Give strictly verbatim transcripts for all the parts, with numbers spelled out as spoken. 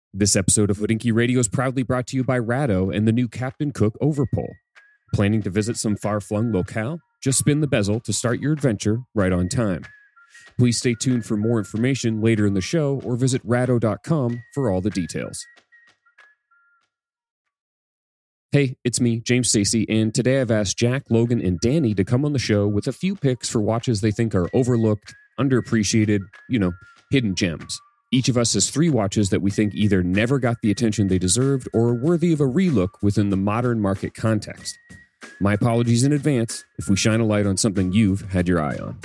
This episode of Hodinkee Radio is proudly brought to you by Rado and the new Captain Cook Overpull. Planning to visit some far-flung locale? Just spin the bezel to start your adventure right on time. Please stay tuned for more information later in the show or visit rado dot com for all the details. Hey, it's me, James Stacey, and today I've asked Jack, Logan, and Danny to come on the show with a few picks for watches they think are overlooked, underappreciated, you know, hidden gems. Each of us has three watches that we think either never got the attention they deserved or are worthy of a relook within the modern market context. My apologies in advance if we shine a light on something you've had your eye on.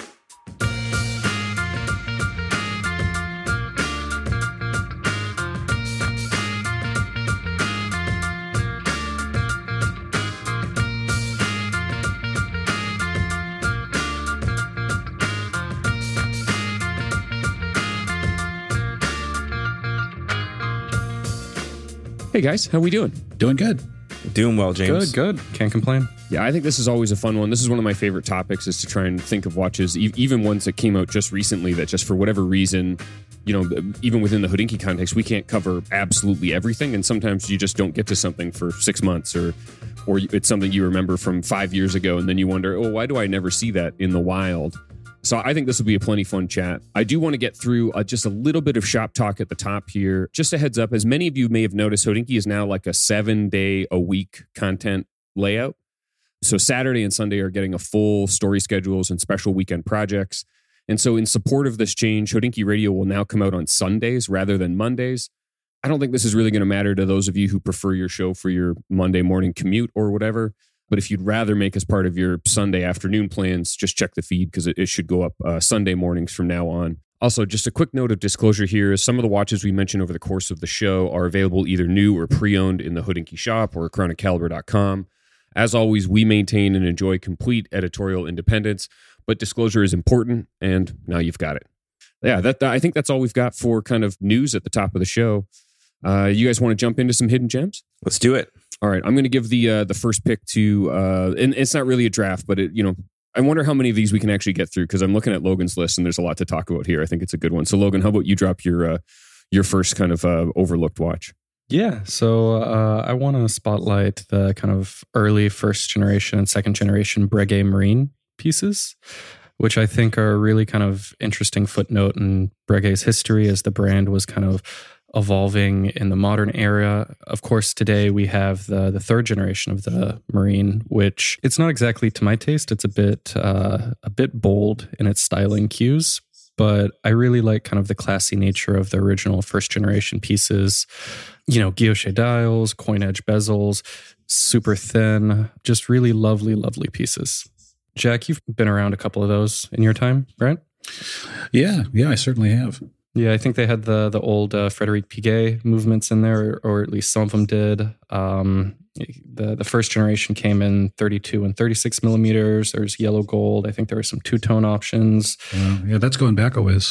Hey guys, how we doing? Doing good. Doing well, James. Good, good. Can't complain. Yeah, I think this is always a fun one. This is one of my favorite topics, is to try and think of watches, e- even ones that came out just recently that just for whatever reason, you know, even within the Hodinkee context, we can't cover absolutely everything. And sometimes you just don't get to something for six months or or it's something you remember from five years ago. And then you wonder, oh, why do I never see that in the wild? So I think this will be a plenty fun chat. I do want to get through uh, just a little bit of shop talk at the top here. Just a heads up, as many of you may have noticed, Hodinkee is now like a seven day a week content layout. So Saturday and Sunday are getting a full story schedules and special weekend projects. And so in support of this change, Hodinkee Radio will now come out on Sundays rather than Mondays. I don't think this is really going to matter to those of you who prefer your show for your Monday morning commute or whatever. But if you'd rather make us part of your Sunday afternoon plans, just check the feed because it, it should go up uh, Sunday mornings from now on. Also, just a quick note of disclosure here is some of the watches we mentioned over the course of the show are available either new or pre-owned in the Hodinkee shop or crown and caliber dot com. As always, we maintain and enjoy complete editorial independence, but disclosure is important, and now you've got it. Yeah, that I think that's all we've got for kind of news at the top of the show. Uh, you guys want to jump into some hidden gems? Let's do it. All right, I'm going to give the uh, the first pick to, uh, and it's not really a draft, but it, you know, I wonder how many of these we can actually get through because I'm looking at Logan's list and there's a lot to talk about here. I think it's a good one. So Logan, how about you drop your uh, your first kind of uh, overlooked watch? Yeah, so uh, I want to spotlight the kind of early first generation and second generation Breguet Marine pieces, which I think are a really kind of interesting footnote in Breguet's history as the brand was kind of evolving in the modern era. Of course, today we have the the third generation of the Marine, which it's not exactly to my taste. It's a bit uh, a bit bold in its styling cues, but I really like kind of the classy nature of the original first generation pieces. You know, guilloche dials, coin edge bezels, super thin, just really lovely, lovely pieces. Jack, you've been around a couple of those in your time, right? Yeah, yeah, I certainly have. Yeah, I think they had the the old uh, Frederic Piguet movements in there, or at least some of them did. Um, the the first generation came in thirty-two and thirty-six millimeters. There's yellow gold. I think there were some two tone options. Uh, yeah, that's going back a ways.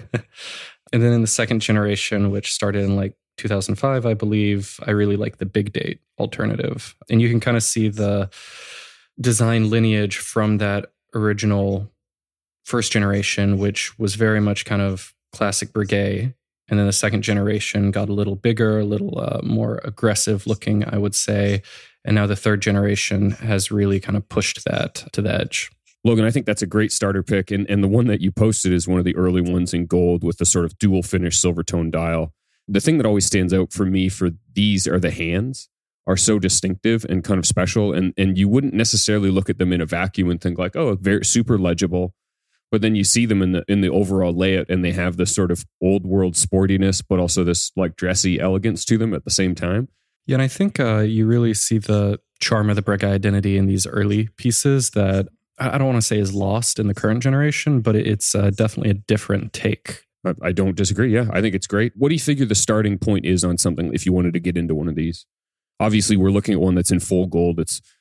And then in the second generation, which started in like two thousand five, I believe, I really like the big date alternative, and you can kind of see the design lineage from that original first generation, which was very much kind of classic Breguet, and then the second generation got a little bigger, a little uh, more aggressive looking, I would say, and now the third generation has really kind of pushed that to the edge. Logan, I think that's a great starter pick, and, and the one that you posted is one of the early ones in gold with the sort of dual finish silver tone dial. The thing that always stands out for me for these are the hands are so distinctive and kind of special, and and you wouldn't necessarily look at them in a vacuum and think like, oh, very super legible. But then you see them in the in the overall layout, and they have this sort of old world sportiness, but also this like dressy elegance to them at the same time. Yeah, and I think uh, you really see the charm of the Breguet identity in these early pieces that I don't want to say is lost in the current generation, but it's uh, definitely a different take. I, I don't disagree. Yeah, I think it's great. What do you figure the starting point is on something if you wanted to get into one of these? Obviously, we're looking at one that's in full gold. It's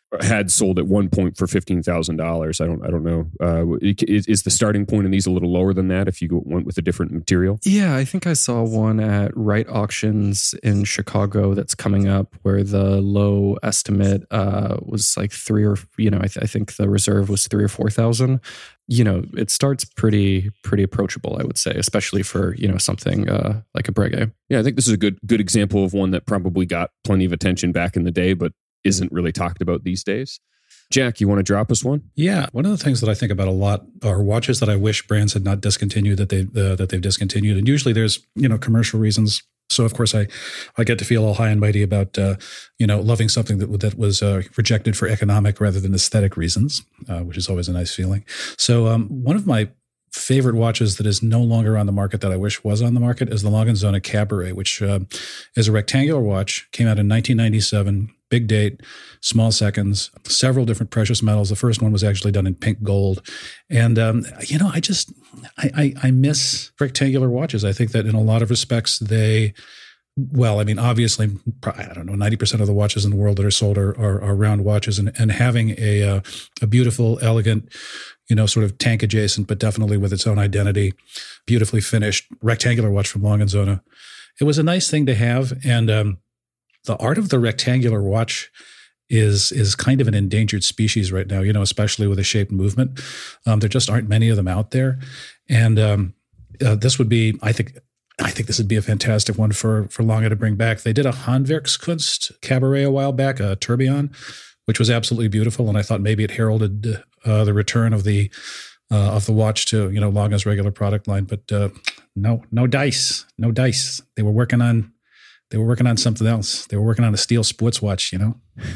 had sold at one point for fifteen thousand dollars. I don't, I don't know. Uh, is, is the starting point in these a little lower than that if you went with a different material? Yeah, I think I saw one at Wright Auctions in Chicago that's coming up where the low estimate uh, was like three or, you know, I, th- I think the reserve was three or four thousand. You know, it starts pretty, pretty approachable, I would say, especially for, you know, something uh, like a Breguet. Yeah, I think this is a good, good example of one that probably got plenty of attention back in the day, but isn't really talked about these days. Jack, you want to drop us one? Yeah, one of the things that I think about a lot are watches that I wish brands had not discontinued that they uh, that they've discontinued, and usually there's you know commercial reasons. So of course I I get to feel all high and mighty about uh, you know loving something that that was uh, rejected for economic rather than aesthetic reasons, uh, which is always a nice feeling. So um, one of my favorite watches that is no longer on the market that I wish was on the market is the Lange and Söhne Cabaret, which uh, is a rectangular watch, came out in nineteen ninety-seven. Big date, small seconds, several different precious metals. The first one was actually done in pink gold. And, um, you know, I just, I, I, I miss rectangular watches. I think that in a lot of respects, they, well, I mean, obviously, I don't know, ninety percent of the watches in the world that are sold are, are, are round watches. And, and having a, uh, a beautiful, elegant, you know, sort of tank adjacent, but definitely with its own identity, beautifully finished rectangular watch from Lange and Söhne. It was a nice thing to have. And, um, the art of the rectangular watch is is kind of an endangered species right now, you know, especially with a shaped movement. Um, there just aren't many of them out there. And um, uh, this would be, I think, I think this would be a fantastic one for, for Lange to bring back. They did a Handwerkskunst Cabaret a while back, a Tourbillon, which was absolutely beautiful. And I thought maybe it heralded uh, the return of the uh, of the watch to, you know, Lange's regular product line. But uh, no, no dice, no dice. They were working on They were working on something else. They were working on a steel sports watch, you know?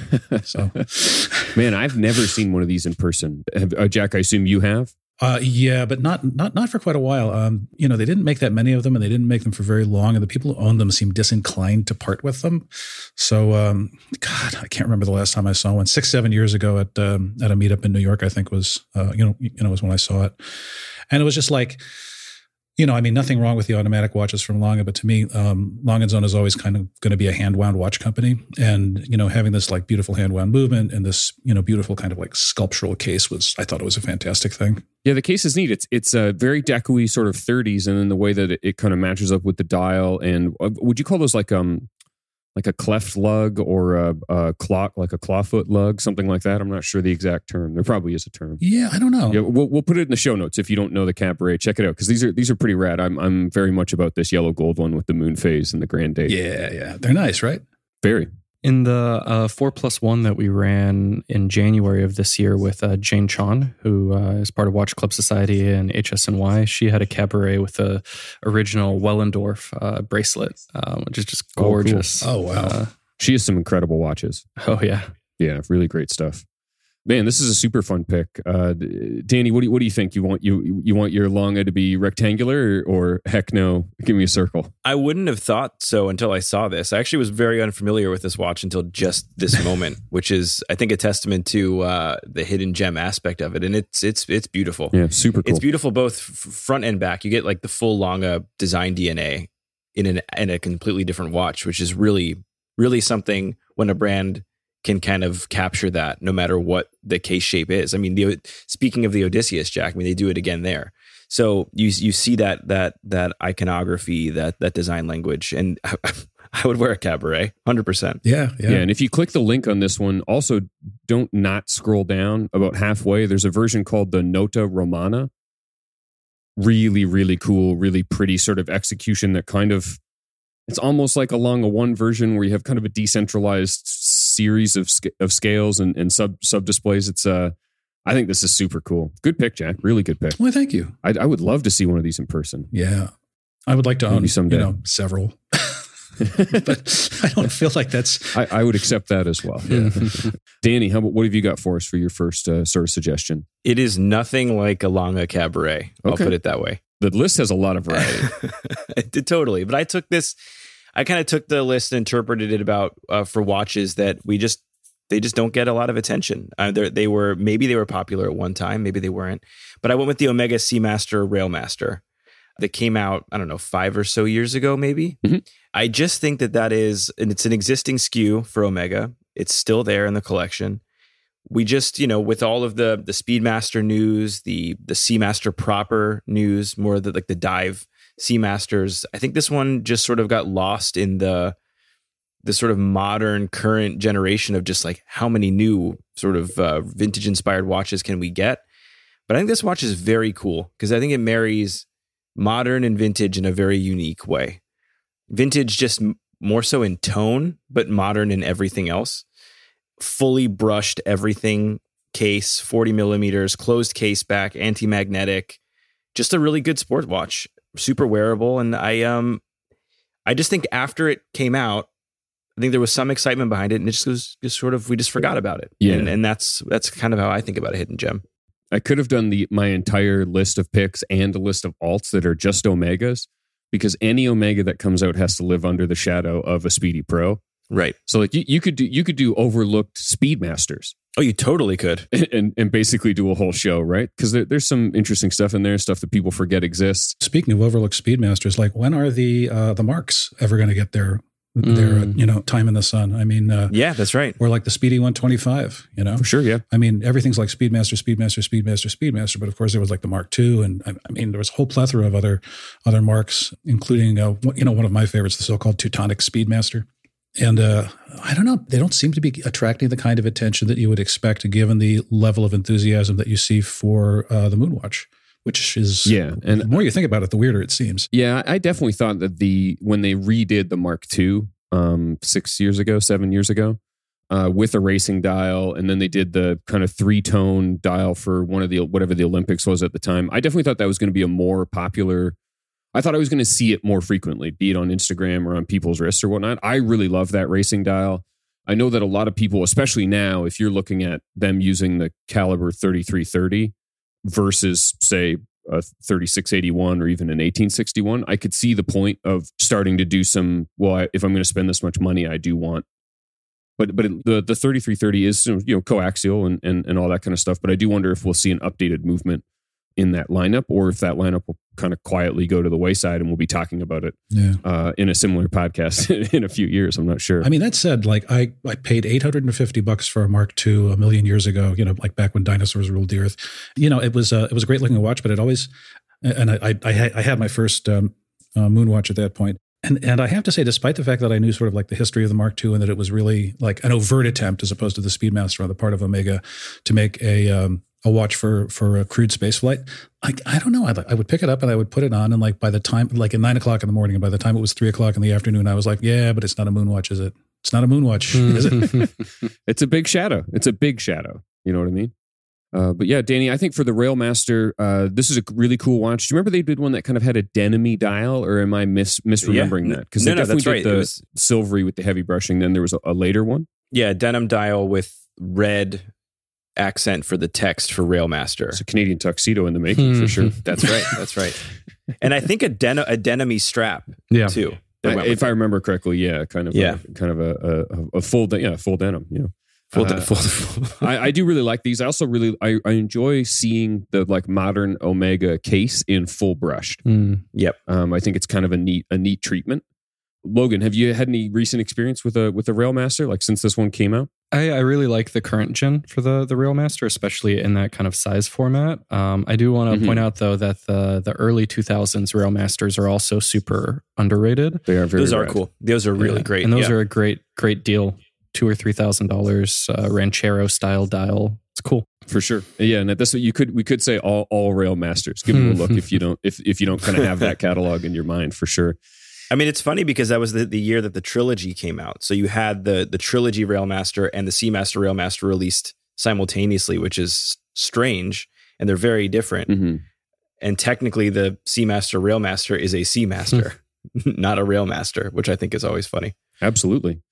So, man, I've never seen one of these in person. Have, uh, Jack, I assume you have? Uh, yeah, but not not not for quite a while. Um, you know, they didn't make that many of them, and they didn't make them for very long. And the people who owned them seemed disinclined to part with them. So, um, God, I can't remember the last time I saw one. Six, seven years ago at um, at a meetup in New York, I think was uh, you know you know was when I saw it, and it was just like. You know, I mean, nothing wrong with the automatic watches from Lange, but to me, um, Lange and Söhne is always kind of going to be a hand-wound watch company. And, you know, having this like beautiful hand-wound movement and this, you know, beautiful kind of like sculptural case was, I thought it was a fantastic thing. Yeah, the case is neat. It's it's a very deco-y sort of thirties, and then the way that it, it kind of matches up with the dial. And uh, would you call those like um like a cleft lug or a, a claw, like a clawfoot lug, something like that? I'm not sure the exact term. There probably is a term. Yeah, I don't know. Yeah, we'll we'll put it in the show notes if you don't know the Cabaret. Check it out because these are these are pretty rad. I'm I'm very much about this yellow gold one with the moon phase and the grand date. Yeah, yeah, they're nice, right? Very. In the uh, four plus one that we ran in January of this year with uh, Jane Chon, who uh, is part of Watch Club Society and H S N Y, she had a Cabaret with the original Wellendorf uh, bracelet, uh, which is just gorgeous. Oh, cool. Oh wow, uh, she has some incredible watches. Oh yeah, yeah, really great stuff. Man, this is a super fun pick. Uh, Danny, what do you, what do you think? You want you you want your Lange to be rectangular, or, or heck no, give me a circle? I wouldn't have thought so until I saw this. I actually was very unfamiliar with this watch until just this moment, which is, I think, a testament to uh, the hidden gem aspect of it. And it's it's it's beautiful. Yeah, super cool. It's beautiful both f- front and back. You get like the full Lange design D N A in an in a completely different watch, which is really really something when a brand can kind of capture that no matter what the case shape is. I mean, the, speaking of the Odysseus, Jack, I mean, they do it again there. So you you see that that that iconography, that that design language, and I, I would wear a Cabaret, one hundred percent. Yeah, yeah. Yeah, and if you click the link on this one, also don't not scroll down about halfway. There's a version called the Nota Romana. Really, really cool, really pretty sort of execution that kind of, it's almost like along a one version where you have kind of a decentralized series of of scales and, and sub sub displays. It's uh, I think this is super cool. Good pick, Jack. Really good pick. Well, thank you. I, I would love to see one of these in person. Yeah, I would like to Maybe own someday. you know several, but I don't feel like that's. I, I would accept that as well. Yeah. Danny, how about what have you got for us for your first uh, sort of suggestion? It is nothing like a Lange Cabaret. I'll Okay. put it that way. The list has a lot of variety. It did totally. But I took this, I kind of took the list and interpreted it about uh, for watches that we just, they just don't get a lot of attention. Uh, they were, maybe they were popular at one time, maybe they weren't. But I went with the Omega Seamaster Railmaster that came out, I don't know, five or so years ago, maybe. Mm-hmm. I just think that that is, and it's an existing S K U for Omega. It's still there in the collection. we just, you know, with all of the the Speedmaster news, the the Seamaster proper news, more of the like the dive Seamasters, I think this one just sort of got lost in the the sort of modern current generation of just like how many new sort of uh, vintage inspired watches can we get. But I think this watch is very cool because I think it marries modern and vintage in a very unique way. Vintage just m- more so in tone, but modern in everything else. Fully brushed everything case, forty millimeters, closed case back, anti-magnetic, just a really good sport watch, super wearable. And I, um, I just think after it came out, I think there was some excitement behind it, and it just was just sort of we just forgot about it. Yeah, and, and that's that's kind of how I think about a hidden gem. I could have done the my entire list of picks and a list of alts that are just Omegas, because any Omega that comes out has to live under the shadow of a Speedy Pro. Right. So like you, you could do you could do overlooked Speedmasters. Oh, you totally could. And and basically do a whole show, right? Because there, there's some interesting stuff in there, stuff that people forget exists. Speaking of overlooked Speedmasters, like when are the uh, the Marks ever going to get their their Mm. you know time in the sun? I mean, uh, Yeah, that's right. or like the Speedy one twenty-five. You know, For sure, yeah. I mean, everything's like Speedmaster, Speedmaster, Speedmaster, Speedmaster. But of course, there was like the Mark two, and I, I mean, there was a whole plethora of other other marks, including uh, one- you know one of my favorites, the so-called Teutonic Speedmaster. And uh, I don't know, they don't seem to be attracting the kind of attention that you would expect, given the level of enthusiasm that you see for uh, the Moonwatch, which is Yeah, and the more you think about it, the weirder it seems. Yeah, I definitely thought that the when they redid the Mark two um, six years ago, seven years ago, uh, with a racing dial, and then they did the kind of three tone dial for one of the whatever the Olympics was at the time. I definitely thought that was going to be a more popular. I thought I was going to see it more frequently, be it on Instagram or on people's wrists or whatnot. I really love that racing dial. I know that a lot of people, especially now, if you're looking at them using the caliber thirty-three thirty versus, say, a thirty-six eighty-one or even an eighteen sixty-one, I could see the point of starting to do some, well, I, if I'm going to spend this much money, I do want. But but it, the the thirty-three thirty is, you know, coaxial and, and, and all that kind of stuff. But I do wonder if we'll see an updated movement in that lineup, or if that lineup will kind of quietly go to the wayside, and we'll be talking about it Yeah. uh, in a similar podcast in a few years. I'm not sure. I mean, that said, like I, I paid eight hundred fifty bucks for a Mark two a million years ago, you know, like back when dinosaurs ruled the earth. You know, it was uh, it was a great looking watch, but it always, and I I, I, had, I had my first um, uh, Moonwatch at that point. And and I have to say, despite the fact that I knew sort of like the history of the Mark two and that it was really like an overt attempt as opposed to the Speedmaster on the part of Omega to make a um, a watch for for a crewed spaceflight, like I don't know, I I would pick it up and I would put it on, and like by the time like at nine o'clock in the morning, and by the time it was three o'clock in the afternoon, I was like, yeah, but it's not a Moonwatch, is it? It's not a Moonwatch, is it? It's a big shadow. It's a big shadow. You know what I mean? Uh, but yeah, Danny, I think for the Railmaster, uh, this is a really cool watch. Do you remember they did one that kind of had a denim-y dial, or am I mis- misremembering Yeah. that? Because No, they no, definitely that's right. did It the was- silvery with the heavy brushing. Then there was a, a later one. Yeah, denim dial with red accent for the text for Railmaster. It's a Canadian tuxedo in the making for sure. That's right. That's right. And I think a denim a denim-y strap Yeah. too. that I- went with if I it. remember correctly, yeah, kind of, Yeah. a, kind of a, a, a full, de- yeah, full denim. You know, Full, uh, full, full. I, I do really like these. I also really, I, I enjoy seeing the like modern Omega case in full brushed. Mm. Yep. Um, I think it's kind of a neat, a neat treatment. Logan, have you had any recent experience with a with a Railmaster, like since this one came out? I, I really like the current gen for the the Railmaster, especially in that kind of size format. Um, I do want to Mhm. point out though that the the early two thousands Railmasters are also super underrated. They are very Those are rad. cool. Those are really Yeah. great. and those yeah. are a great great deal. Two or three thousand dollars, uh, Ranchero style dial. It's cool. for sure. Yeah, and at this you could we could say all all Railmasters. Give them a look if you don't if if you don't kind of have that catalog in your mind for sure. I mean, it's funny because that was the, the year that the trilogy came out. So you had the the trilogy Railmaster and the Seamaster Railmaster released simultaneously, which is strange, and they're very different. Mm-hmm. And technically, the Seamaster Railmaster is a Seamaster, not a Railmaster, which I think is always funny. Absolutely.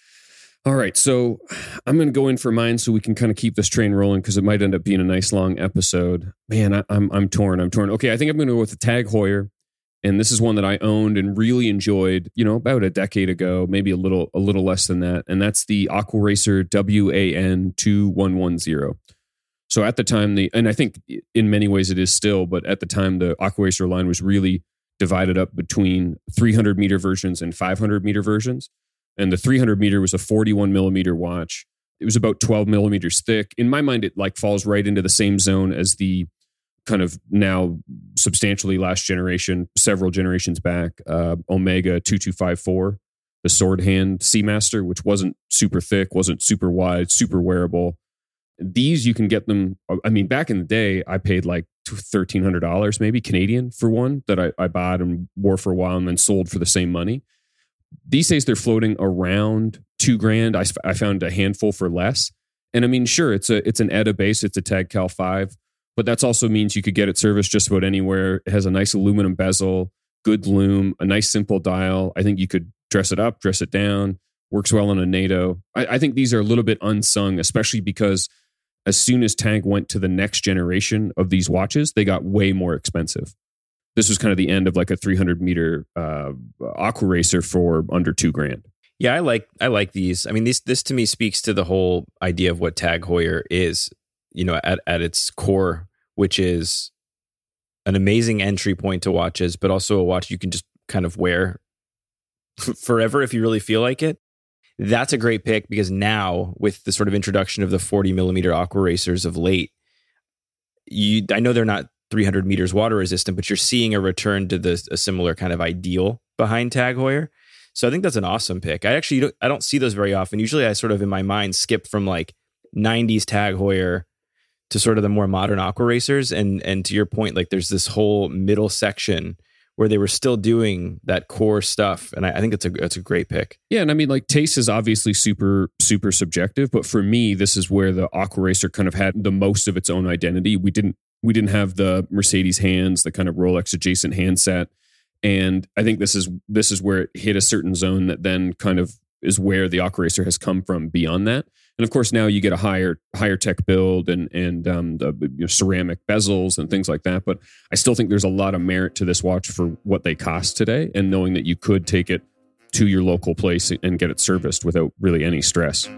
All right, so I'm going to go in for mine so we can kind of keep this train rolling because it might end up being a nice long episode. Man, I, I'm I'm torn. I'm torn. Okay, I think I'm going to go with the Tag Heuer, and this is one that I owned and really enjoyed. You know, about a decade ago, maybe a little a little less than that, and that's the Aqua Racer W A N two one one zero. So at the time, the and I think in many ways it is still, but at the time the Aqua Racer line was really divided up between three hundred meter versions and five hundred meter versions. And the three hundred meter was a forty-one millimeter watch It was about twelve millimeters thick. In my mind, it like falls right into the same zone as the kind of now substantially last generation, several generations back, uh, Omega two two five four, the sword hand Seamaster, which wasn't super thick, wasn't super wide, super wearable. These you can get them. I mean, back in the day, I paid like thirteen hundred dollars maybe Canadian for one that I, I bought and wore for a while and then sold for the same money. These days they're floating around two grand. I, I found a handful for less. And I mean, sure, it's a it's an E T A base, it's a Tag Cal five, but that also means you could get it serviced just about anywhere. It has a nice aluminum bezel, good loom, a nice simple dial. I think you could dress it up, dress it down, works well on a NATO. I, I think these are a little bit unsung, especially because as soon as Tag went to the next generation of these watches, they got way more expensive. This was kind of the end of like a three hundred meter uh, Aqua Racer for under two grand. Yeah, I like I like these. I mean, this this to me speaks to the whole idea of what Tag Heuer is, you know, at, at its core, which is an amazing entry point to watches, but also a watch you can just kind of wear forever if you really feel like it. That's a great pick because now with the sort of introduction of the forty millimeter Aqua Racers of late, you I know they're not three hundred meters water resistant, but you're seeing a return to the a similar kind of ideal behind Tag Heuer. So I think that's an awesome pick. I actually don't, I don't see those very often. Usually I sort of in my mind skip from like nineties Tag Heuer to sort of the more modern Aqua Racers. And and to your point, like there's this whole middle section where they were still doing that core stuff. And I, I think it's a it's a great pick. Yeah, and I mean, like taste is obviously super, super subjective, but for me, this is where the Aqua Racer kind of had the most of its own identity. We didn't we didn't have the Mercedes hands, the kind of Rolex adjacent handset. And I think this is this is where it hit a certain zone that then kind of is where the Aqua Racer has come from beyond that. And of course, now you get a higher higher tech build and and um, the you know, ceramic bezels and things like that. But I still think there's a lot of merit to this watch for what they cost today, and knowing that you could take it to your local place and get it serviced without really any stress.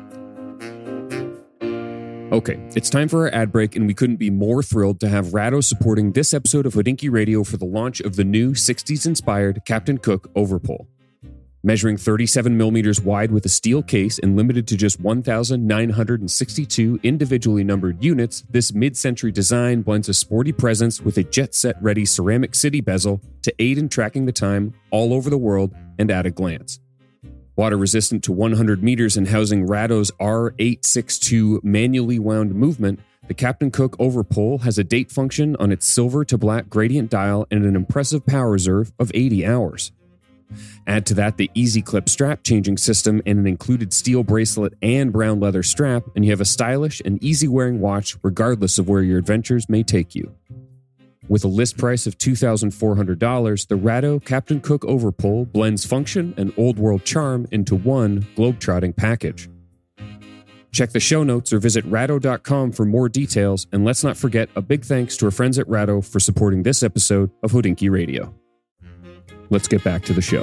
Okay, it's time for our ad break, and we couldn't be more thrilled to have Rado supporting this episode of Hodinkee Radio for the launch of the new sixties-inspired Captain Cook Overpole. Measuring thirty-seven millimeters wide with a steel case and limited to just one thousand nine hundred sixty-two individually numbered units, this mid-century design blends a sporty presence with a jet-set-ready ceramic city bezel to aid in tracking the time all over the world and at a glance. Water resistant to one hundred meters and housing Rado's R eight sixty-two manually wound movement, the Captain Cook Overpole has a date function on its silver to black gradient dial and an impressive power reserve of eighty hours. Add to that the Easy Clip strap changing system and an included steel bracelet and brown leather strap, and you have a stylish and easy-wearing watch regardless of where your adventures may take you. With a list price of two thousand four hundred dollars, the Rado Captain Cook Overpole blends function and old-world charm into one globe-trotting package. Check the show notes or visit rado dot com for more details, and let's not forget a big thanks to our friends at Rado for supporting this episode of Hodinkee Radio. Let's get back to the show.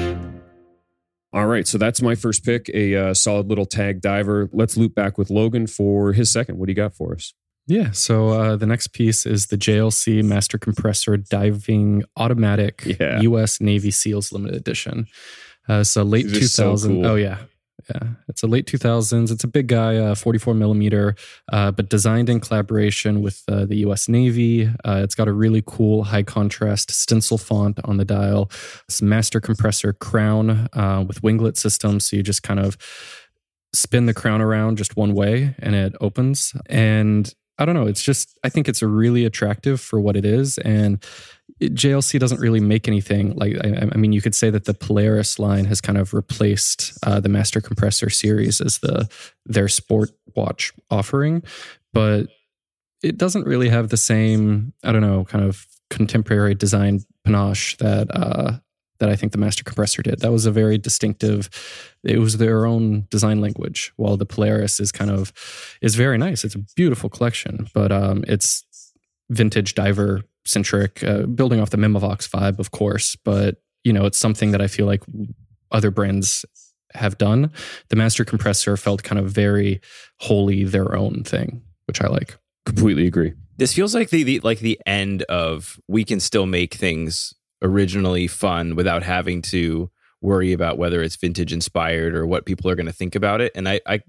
All right, so that's my first pick, a uh, solid little Tag diver. Let's loop back with Logan for his second. What do you got for us? Yeah, so uh, the next piece is the J L C Master Compressor Diving Automatic yeah. U S Navy SEALs Limited Edition. Uh, it's a late two thousand. So cool. Oh, yeah. Yeah, it's a late two thousands. It's a big guy, uh, forty-four millimeter, uh, but designed in collaboration with uh, the U S Navy. Uh, it's got a really cool high contrast stencil font on the dial. It's a master compressor crown uh, with winglet system. So you just kind of spin the crown around just one way and it opens. And I don't know, it's just, I think it's a really attractive for what it is. And J L C doesn't really make anything like, I, I mean, you could say that the Polaris line has kind of replaced uh, the Master Compressor series as the their sport watch offering, but it doesn't really have the same, I don't know, kind of contemporary design panache that uh, that I think the Master Compressor did. That was a very distinctive, it was their own design language, while the Polaris is kind of, is very nice. It's a beautiful collection, but um, it's vintage diver centric, uh, building off the Memovox vibe, of course, but you know, it's something that I feel like other brands have done. The Master Compressor felt kind of very wholly their own thing, which I like. Completely agree. This feels like the, the like the end of we can still make things originally fun without having to worry about whether it's vintage inspired or what people are going to think about it. And I, I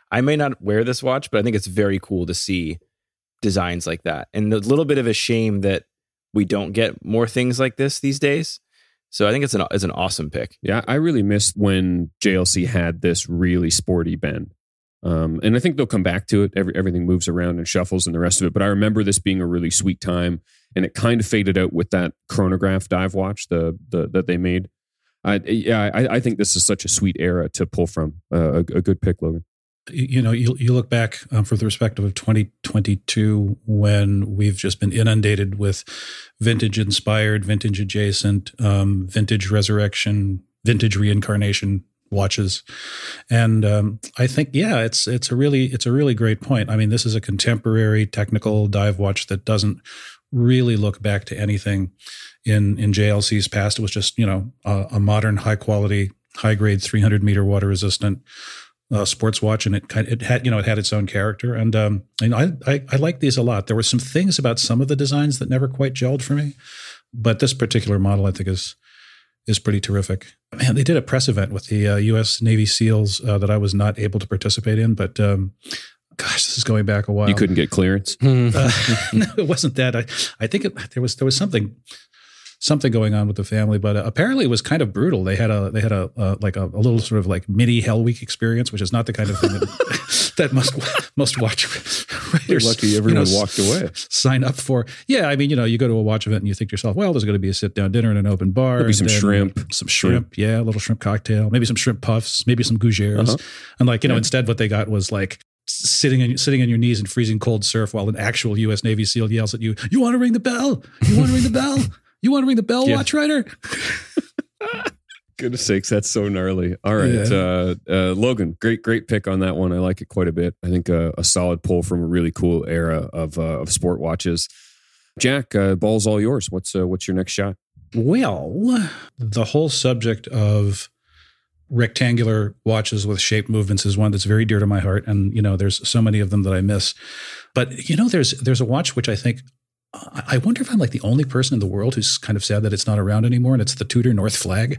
I may not wear this watch, but I think it's very cool to see designs like that. And a little bit of a shame that we don't get more things like this these days. So I think it's an it's an awesome pick. Yeah, I really missed when J L C had this really sporty bend. Um, and I think they'll come back to it. Every, everything moves around and shuffles and the rest of it. But I remember this being a really sweet time. And it kind of faded out with that chronograph dive watch the, the that they made. I, yeah, I, I think this is such a sweet era to pull from. Uh, a, a good pick, Logan. You know, you you look back um, from the perspective of twenty twenty-two when we've just been inundated with vintage inspired, vintage adjacent, um, vintage resurrection, vintage reincarnation watches, and um, I think yeah, it's it's a really it's a really great point. I mean, this is a contemporary technical dive watch that doesn't really look back to anything in in J L C's past. It was just you know a, a modern, high quality, high grade, three hundred meter water resistant Uh, sports watch, and it kind of, it had you know it had its own character, and um, and I, I I like these a lot. There were some things about some of the designs that never quite gelled for me, but this particular model I think is is pretty terrific. Man, they did a press event with the uh, U S Navy SEALs uh, that I was not able to participate in, but um, gosh, this is going back a while. You couldn't get clearance? uh, no, it wasn't that. I I think it, there was there was something. Something going on with the family, but uh, apparently it was kind of brutal. They had a they had a uh, like a, a little sort of like mini Hell Week experience, which is not the kind of thing that, that most most watch writers. Lucky everyone you know, walked away. Sign up for. Yeah, I mean, you know, you go to a watch event and you think to yourself, well, there's going to be a sit down dinner and an open bar, maybe some shrimp, some shrimp, shrimp, yeah, a little shrimp cocktail, maybe some shrimp puffs, maybe some gougères, uh-huh. and like you know, yeah. instead what they got was like. Sitting in, sitting on your knees in freezing cold surf while an actual U S Navy SEAL yells at you, "You want to ring the bell? You want to ring the bell? You want to ring the bell, yeah. watch writer?" Goodness sakes, that's so gnarly. All right, yeah. uh, uh, Logan, great, great pick on that one. I like it quite a bit. I think uh, a solid pull from a really cool era of uh, of sport watches. Jack, uh, ball's all yours. What's uh, what's your next shot? Well, the whole subject of rectangular watches with shape movements is one that's very dear to my heart, and you know, there's so many of them that I miss. But you know, there's there's a watch which I think. I wonder if I'm like the only person in the world who's kind of sad that it's not around anymore, and it's the Tudor North Flag.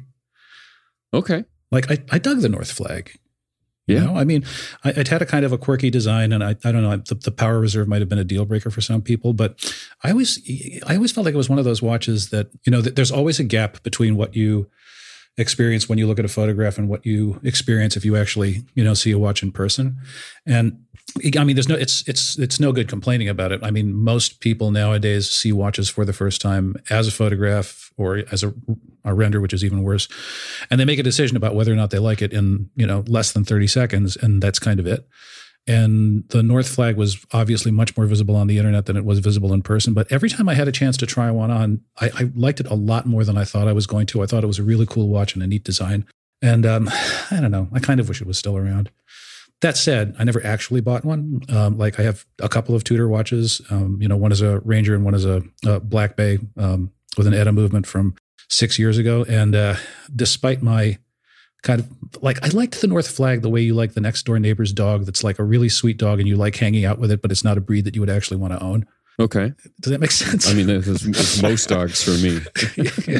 Okay. Like I, I dug the North Flag. You yeah. know, I mean, I, it had a kind of a quirky design, and I, I don't know, the, the Power Reserve might have been a deal breaker for some people, but I always, I always felt like it was one of those watches that, you know, that there's always a gap between what you experience when you look at a photograph and what you experience if you actually, you know, see a watch in person. And I mean, there's no, it's, it's, it's no good complaining about it. I mean, most people nowadays see watches for the first time as a photograph or as a, a render, which is even worse. And they make a decision about whether or not they like it in, you know, less than thirty seconds. And that's kind of it. And the North Flag was obviously much more visible on the internet than it was visible in person. But every time I had a chance to try one on, I, I liked it a lot more than I thought I was going to. I thought it was a really cool watch and a neat design. And um, I don't know, I kind of wish it was still around. That said, I never actually bought one. Um, like I have a couple of Tudor watches. Um, you know, one is a Ranger and one is a, a Black Bay um, with an E T A movement from six years ago. And uh, despite my kind of like, I liked the North Flag the way you like the next door neighbor's dog that's like a really sweet dog and you like hanging out with it, but it's not a breed that you would actually want to own. Okay. Does that make sense? I mean, it's, it's most dogs for me. Yeah.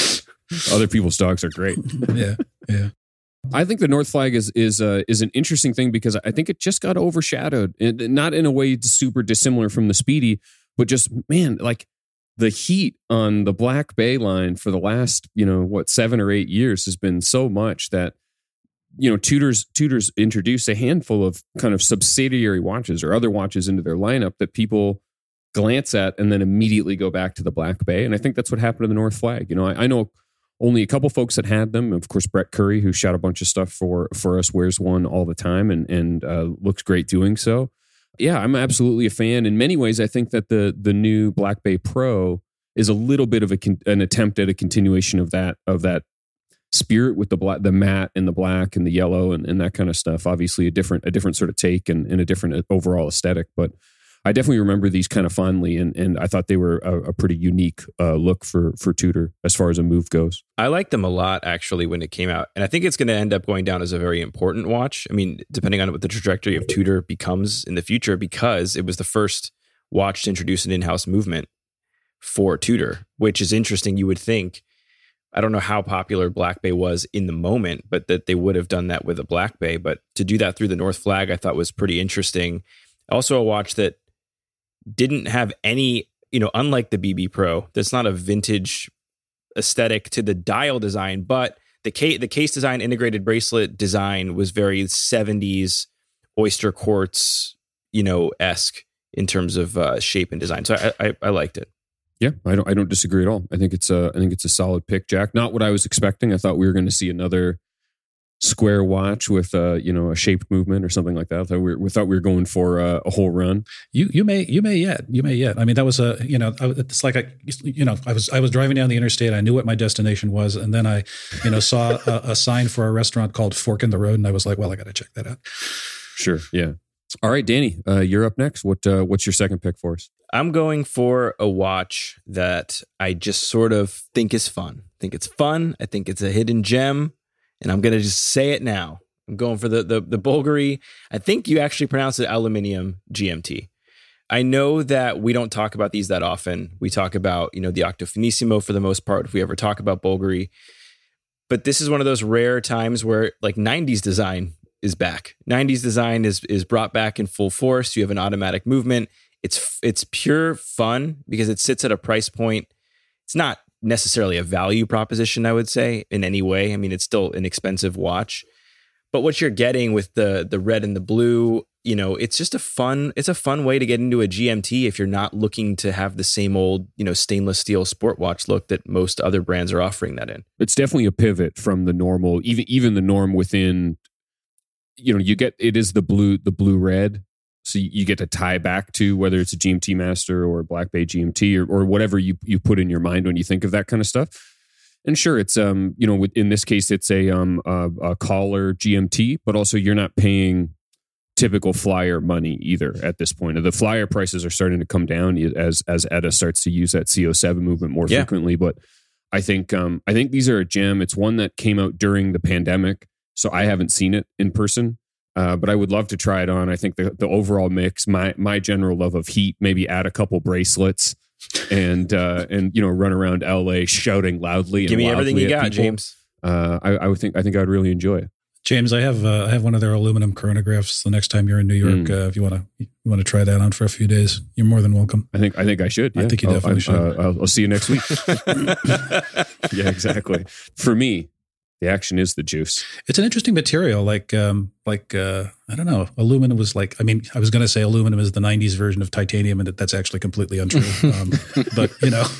Other people's dogs are great. Yeah. Yeah. I think the North Flag is is uh, is an interesting thing because I think it just got overshadowed. It, not in a way super dissimilar from the Speedy, but just, man, like the heat on the Black Bay line for the last, you know, what, seven or eight years has been so much that, you know, Tudor's Tudor's introduced a handful of kind of subsidiary watches or other watches into their lineup that people glance at and then immediately go back to the Black Bay. And I think that's what happened to the North Flag. You know, I, I know only a couple folks that had them. Of course, Brett Curry, who shot a bunch of stuff for for us, wears one all the time and and uh, looks great doing so. Yeah, I'm absolutely a fan. In many ways, I think that the the new Black Bay Pro is a little bit of a an attempt at a continuation of that of that spirit with the black, the matte and the black and the yellow and, and that kind of stuff. Obviously, a different a different sort of take and, and a different overall aesthetic, but I definitely remember these kind of fondly, and, and I thought they were a, a pretty unique uh, look for for Tudor as far as a move goes. I liked them a lot, actually, when it came out. And I think it's going to end up going down as a very important watch. I mean, depending on what the trajectory of Tudor becomes in the future, because it was the first watch to introduce an in-house movement for Tudor, which is interesting. You would think I don't know how popular Black Bay was in the moment, but that they would have done that with a Black Bay. But to do that through the North Flag, I thought was pretty interesting. Also, a watch that didn't have any, you know, unlike the B B Pro, that's not a vintage aesthetic to the dial design, but the case, the case design, integrated bracelet design was very seventies oyster quartz, you know, esque in terms of uh, shape and design. So I, I, I liked it. Yeah, I don't I don't disagree at all. I think it's a I think it's a solid pick, Jack. Not what I was expecting. I thought we were going to see another square watch with uh, you know, a shaped movement or something like that. I thought we, were, we thought we were going for a, a whole run. You you may you may yet you may yet. I mean, that was a you know it's like a you know I was I was driving down the interstate. I knew what my destination was, and then I you know saw a, a sign for a restaurant called Fork in the Road, and I was like, well, I got to check that out. Sure, yeah. All right, Danny, uh, you're up next. What uh, what's your second pick for us? I'm going for a watch that I just sort of think is fun. I think it's fun. I think it's a hidden gem. And I'm going to just say it now. I'm going for the, the, the Bulgari. I think you actually pronounce it aluminium G M T. I know that we don't talk about these that often. We talk about, you know, the Octo Finissimo for the most part, if we ever talk about Bulgari. But this is one of those rare times where like nineties design is back. nineties design is is brought back in full force. You have an automatic movement. It's it's pure fun because it sits at a price point. It's not necessarily a value proposition, I would say, in any way. I mean, it's still an expensive watch. But what you're getting with the the red and the blue, you know, it's just a fun, it's a fun way to get into a G M T if you're not looking to have the same old, you know, stainless steel sport watch look that most other brands are offering that in. It's definitely a pivot from the normal, even even the norm within, you know, you get, it is the blue, the blue red. So you get to tie back to whether it's a G M T Master or a Black Bay G M T or, or whatever you, you put in your mind when you think of that kind of stuff. And sure, it's, um you know, in this case, it's a, um, a, a collar G M T, but also you're not paying typical flyer money either at this point. The flyer prices are starting to come down as as E T A starts to use that C O seven movement more yeah. frequently. But I think um, I think these are a gem. It's one that came out during the pandemic, so I haven't seen it in person. Uh, but I would love to try it on. I think the, the overall mix, my my general love of heat, maybe add a couple bracelets and uh, and you know run around L A shouting loudly. Give and me everything you got, people. James. Uh, I, I would think I think I'd really enjoy it. James, I have uh, I have one of their aluminum chronographs. The next time you're in New York, mm. uh, if you want to you want to try that on for a few days, you're more than welcome. I think I think I should. Yeah. I think you I'll, definitely I, should. Uh, I'll, I'll see you next week. Yeah, exactly. For me, the action is the juice. It's an interesting material. Like um, like uh, I don't know. Aluminum was like. I mean, I was going to say aluminum is the nineties version of titanium, and that that's actually completely untrue. um, but you know,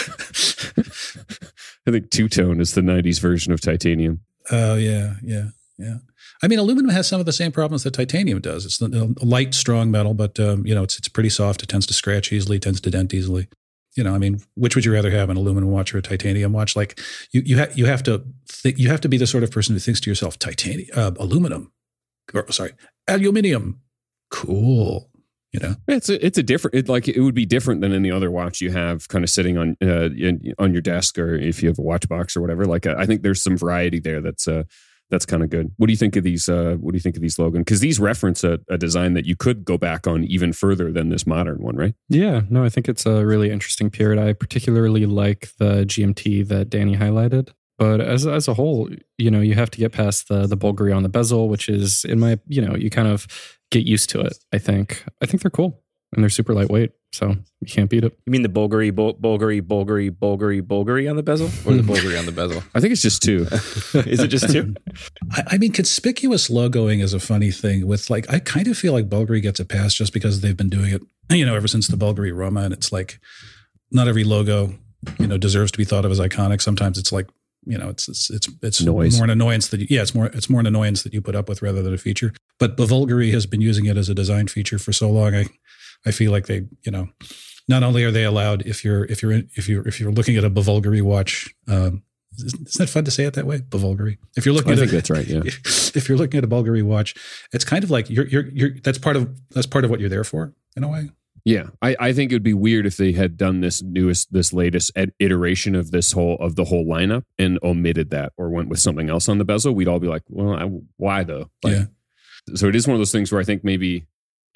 I think two tone is the nineties version of titanium. Oh uh, yeah, yeah. Yeah, I mean, aluminum has some of the same problems that titanium does. It's a light, strong metal, but um, you know, it's it's pretty soft. It tends to scratch easily, tends to dent easily. You know, I mean, which would you rather have, an aluminum watch or a titanium watch? Like, you you have you have to think, you have to be the sort of person who thinks to yourself, titanium, uh, aluminum, or sorry, aluminium, cool. You know, it's a it's a different. It, like it would be different than any other watch you have, kind of sitting on uh, in, on your desk, or if you have a watch box or whatever. Like, uh, I think there's some variety there. That's uh. That's kind of good. What do you think of these? Uh, what do you think of these, Logan? Because these reference a, a design that you could go back on even further than this modern one, right? Yeah, no, I think it's a really interesting period. I particularly like the G M T that Danny highlighted. But as as a whole, you know, you have to get past the the Bulgari on the bezel, which is in my, you know, you kind of get used to it. I think. I think they're cool and they're super lightweight, so you can't beat it. You mean the Bulgari, Bul- Bulgari, Bulgari, Bulgari, Bulgari on the bezel, or the Bulgari on the bezel? I think it's just two. Is it just two? I, I mean, conspicuous logoing is a funny thing. With like, I kind of feel like Bulgari gets a pass just because they've been doing it, you know, ever since the Bulgari Roma, and it's like not every logo, you know, deserves to be thought of as iconic. Sometimes it's like, you know, it's it's it's it's Noise. more an annoyance that you, yeah, it's more it's more an annoyance that you put up with rather than a feature. But Bulgari has been using it as a design feature for so long. I I feel like they, you know, not only are they allowed, if you're if you're if you're if you're looking at a Bulgari watch, um, isn't that fun to say it that way? Bulgari. If you're looking, I at think a, that's right. Yeah. If you're looking at a Bulgari watch, it's kind of like you're you're you're that's part of that's part of what you're there for in a way. Yeah, I, I think it would be weird if they had done this newest, this latest ed- iteration of this whole of the whole lineup and omitted that or went with something else on the bezel. We'd all be like, well, I, why though? Like, yeah. So it is one of those things where I think maybe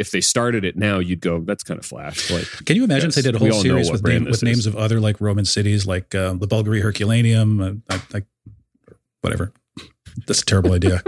if they started it now, you'd go, that's kind of flash. Like, can you imagine yes, if they did a we whole all know series what with, brand name, with this names is. of other like Roman cities, like uh, the Bulgari Herculaneum, uh, like, like whatever. That's a terrible idea.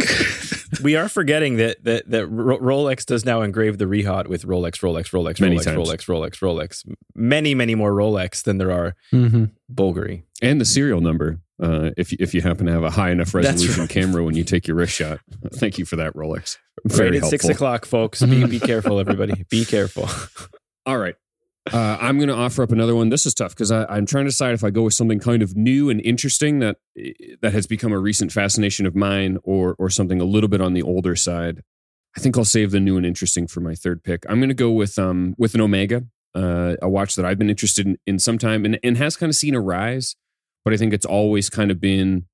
We are forgetting that that that Ro- Rolex does now engrave the Rehaut with Rolex, Rolex, Rolex, Many Rolex, times. Rolex, Rolex, Rolex. Many, many more Rolex than there are Mm-hmm. Bulgari. And the serial number, uh, if you, if you happen to have a high enough That's resolution right. camera when you take your wrist shot. Thank you for that, Rolex. Very Right at helpful. six o'clock, folks. Be be careful, everybody. Be careful. All right. Uh, I'm going to offer up another one. This is tough because I'm trying to decide if I go with something kind of new and interesting that that has become a recent fascination of mine, or or something a little bit on the older side. I think I'll save the new and interesting for my third pick. I'm going to go with um with an Omega, uh, a watch that I've been interested in, in some time and, and has kind of seen a rise, but I think it's always kind of been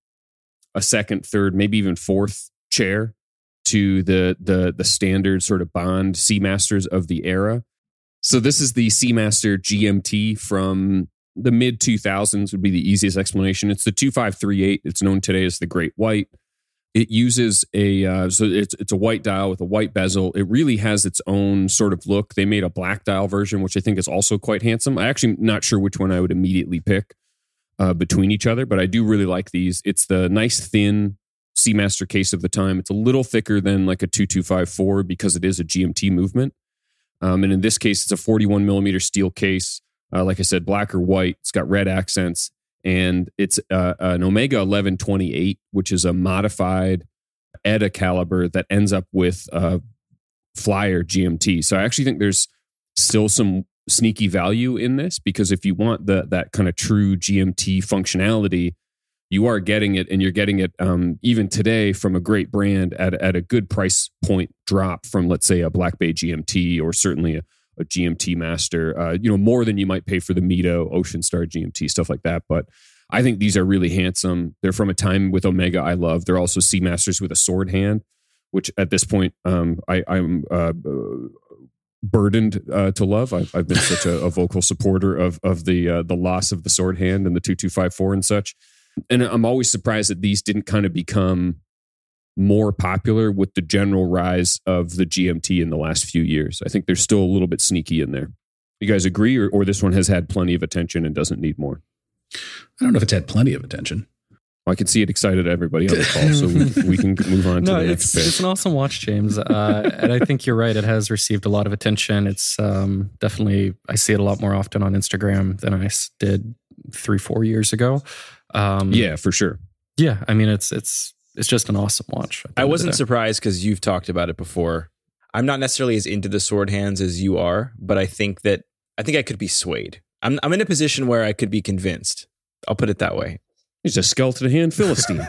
a second, third, maybe even fourth chair to the the the standard sort of Bond Seamasters of the era. So this is the Seamaster G M T from the mid two thousands would be the easiest explanation. It's the two five three eight. It's known today as the Great White. It uses a, uh, so it's it's a white dial with a white bezel. It really has its own sort of look. They made a black dial version, which I think is also quite handsome. I'm actually not sure which one I would immediately pick uh, between each other, but I do really like these. It's the nice thin Seamaster case of the time. It's a little thicker than like a two two five four because it is a G M T movement. Um, and in this case, it's a forty-one millimeter steel case. Uh, like I said, black or white. It's got red accents. And it's uh, an Omega eleven twenty-eight, which is a modified E D A caliber that ends up with uh, Flyer G M T. So I actually think there's still some sneaky value in this, because if you want the that kind of true G M T functionality, you are getting it, and you're getting it um, even today from a great brand at, at a good price point drop from, let's say, a Black Bay G M T, or certainly a, a G M T Master, uh, you know, more than you might pay for the Mito, Ocean Star G M T, stuff like that. But I think these are really handsome. They're from a time with Omega I love. They're also Seamasters with a sword hand, which at this point um, I, I'm uh, burdened uh, to love. I've, I've been such a, a vocal supporter of of the uh, the loss of the sword hand and the two two five four and such. And I'm always surprised that these didn't kind of become more popular with the general rise of the G M T in the last few years. I think they're still a little bit sneaky in there. You guys agree, or, or this one has had plenty of attention and doesn't need more? I don't know if it's had plenty of attention. Well, I can see it excited everybody on the call, so we, we can move on to No, the it's next pick. it's an awesome watch, James, uh, and I think you're right. It has received a lot of attention. It's um, definitely, I see it a lot more often on Instagram than I s- did three, four years ago. Um, Yeah, for sure. yeah. I mean, it's it's it's just an awesome watch. at the I end of wasn't the day. surprised because you've talked about it before. I'm not necessarily as into the sword hands as you are, but I think that I think I could be swayed. I'm I'm in a position where I could be convinced. I'll put it that way. He's a skeleton hand Philistine.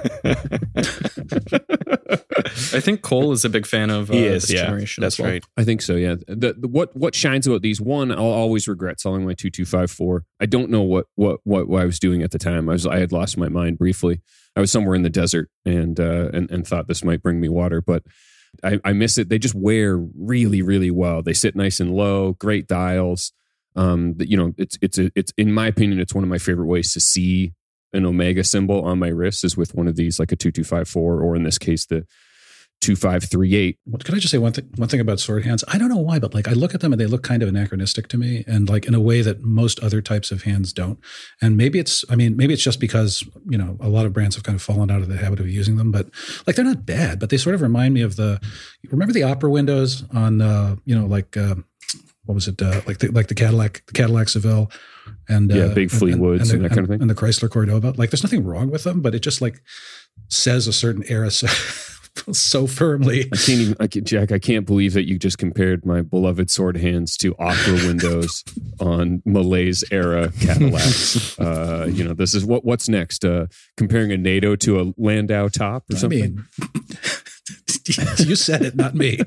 I think Cole is a big fan of uh, He is, this yeah. generation. That's as well. right. I think so, yeah. The, the what what shines about these, one, I'll always regret selling my two two five four. I don't know what what what, what I was doing at the time. I was I had lost my mind briefly. I was somewhere in the desert and uh, and and thought this might bring me water, but I, I miss it. They just wear really really well. They sit nice and low, great dials. Um, you know, it's it's a, it's in my opinion, it's one of my favorite ways to see an Omega symbol on my wrist is with one of these, like a two two five four, or in this case the two five three eight. What can I just say one thing? One thing about sword hands. I don't know why, but like I look at them and they look kind of anachronistic to me, and like in a way that most other types of hands don't. And maybe it's, I mean, maybe it's just because you know a lot of brands have kind of fallen out of the habit of using them. But like they're not bad, but they sort of remind me of the. Remember the opera windows on, uh, you know, like uh, what was it? Uh, like the like the Cadillac, the Cadillac Seville, and Yeah, uh, big Fleetwoods and, the, and that kind of thing. and the Chrysler Cordoba. Like there's nothing wrong with them, but it just like says a certain era so, so firmly. I can't even, I can, Jack, I can't believe that you just compared my beloved sword hands to opera windows on Malaise era Cadillacs. Uh, you know, this is what what's next? Uh, comparing a NATO to a Landau top or I something? mean, you said it, not me.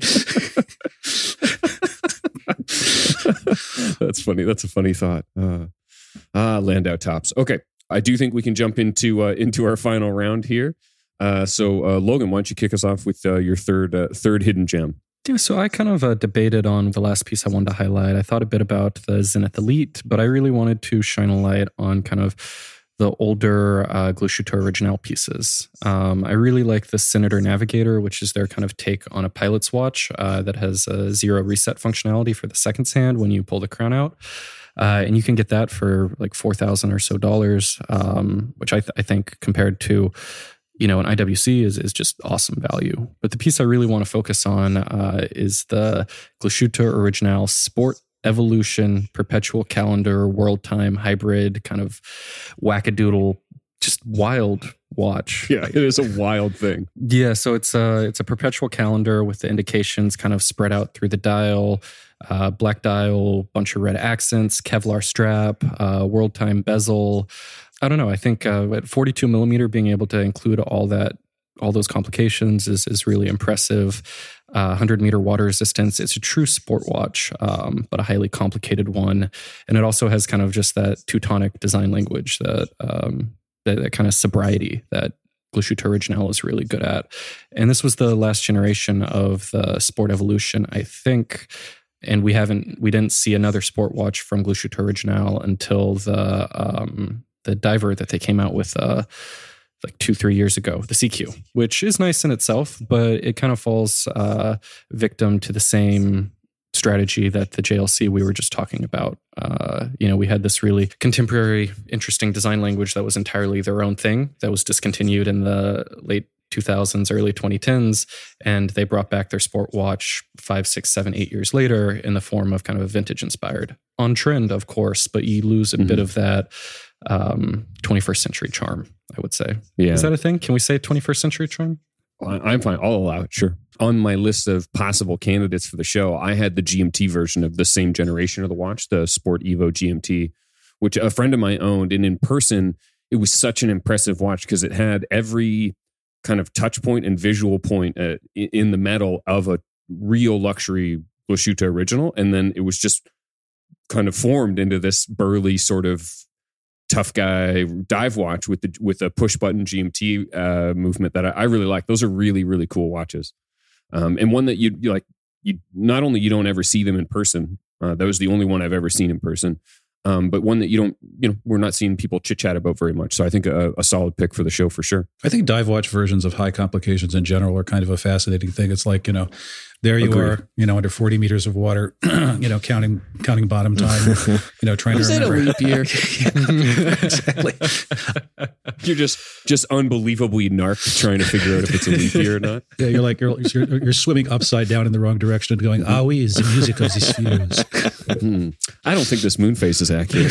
That's funny. That's a funny thought. Uh, ah, Landau tops. Okay, I do think we can jump into uh, into our final round here. Uh, so, uh, Logan, why don't you kick us off with uh, your third uh, third hidden gem? Yeah, so I kind of uh, debated on the last piece I wanted to highlight. I thought a bit about the Zenith Elite, but I really wanted to shine a light on kind of the older uh, Glashütte Original pieces. Um, I really like the Senator Navigator, which is their kind of take on a pilot's watch uh, that has a zero reset functionality for the seconds hand when you pull the crown out. Uh, and you can get that for like four thousand or so dollars, um, which I, th- I think compared to, you know, an I W C is, is just awesome value. But the piece I really want to focus on uh, is the Glashütte Original Sport Evolution Perpetual Calendar World Time Hybrid kind of wackadoodle, just wild watch. Yeah, it is a wild thing. Yeah, so it's a it's a perpetual calendar with the indications kind of spread out through the dial, uh, black dial, bunch of red accents, Kevlar strap, uh, world time bezel. I don't know. I think uh, at forty-two millimeter, being able to include all that, all those complications is is really impressive. Uh, one hundred meter water resistance. It's a true sport watch, um, but a highly complicated one. And it also has kind of just that Teutonic design language, that um, that, that kind of sobriety that Glashütte Original is really good at. And this was the last generation of the Sport Evolution, I think. And we haven't, we didn't see another sport watch from Glashütte Original until the um, the diver that they came out with. Uh, like two, three years ago, the C Q, which is nice in itself, but it kind of falls uh, victim to the same strategy that the J L C we were just talking about. Uh, you know, we had this really contemporary, interesting design language that was entirely their own thing that was discontinued in the late two thousands, early twenty tens, and they brought back their sport watch five, six, seven, eight years later in the form of kind of a vintage inspired. On trend, of course, but you lose a mm-hmm. bit of that um, twenty-first century charm, I would say. Yeah. Is that a thing? Can we say twenty-first century charm? I'm fine. I'll allow it. Sure. On my list of possible candidates for the show, I had the G M T version of the same generation of the watch, the Sport Evo G M T, which a friend of mine owned. And in person, it was such an impressive watch because it had every kind of touch point and visual point uh, in the metal of a real luxury Glashütte original. And then it was just kind of formed into this burly sort of tough guy dive watch with the with a push button G M T uh, movement that I, I really like. Those are really, really cool watches. Um, and one that you, you like, you not only you don't ever see them in person. Uh, that was the only one I've ever seen in person. Um, but one that you don't, you know, we're not seeing people chit chat about very much. So I think a, a solid pick for the show for sure. I think dive watch versions of high complications in general are kind of a fascinating thing. It's like, you know, there you Agreed. are, you know, under forty meters of water, you know, counting counting bottom time, you know, trying Was to remember. Is that a leap year? Exactly. You're just just unbelievably narked trying to figure out if it's a leap year or not. Yeah, you're like you're, you're you're swimming upside down in the wrong direction and going, ah, oui, is the music of the spheres. Hmm. I don't think this moon phase is accurate.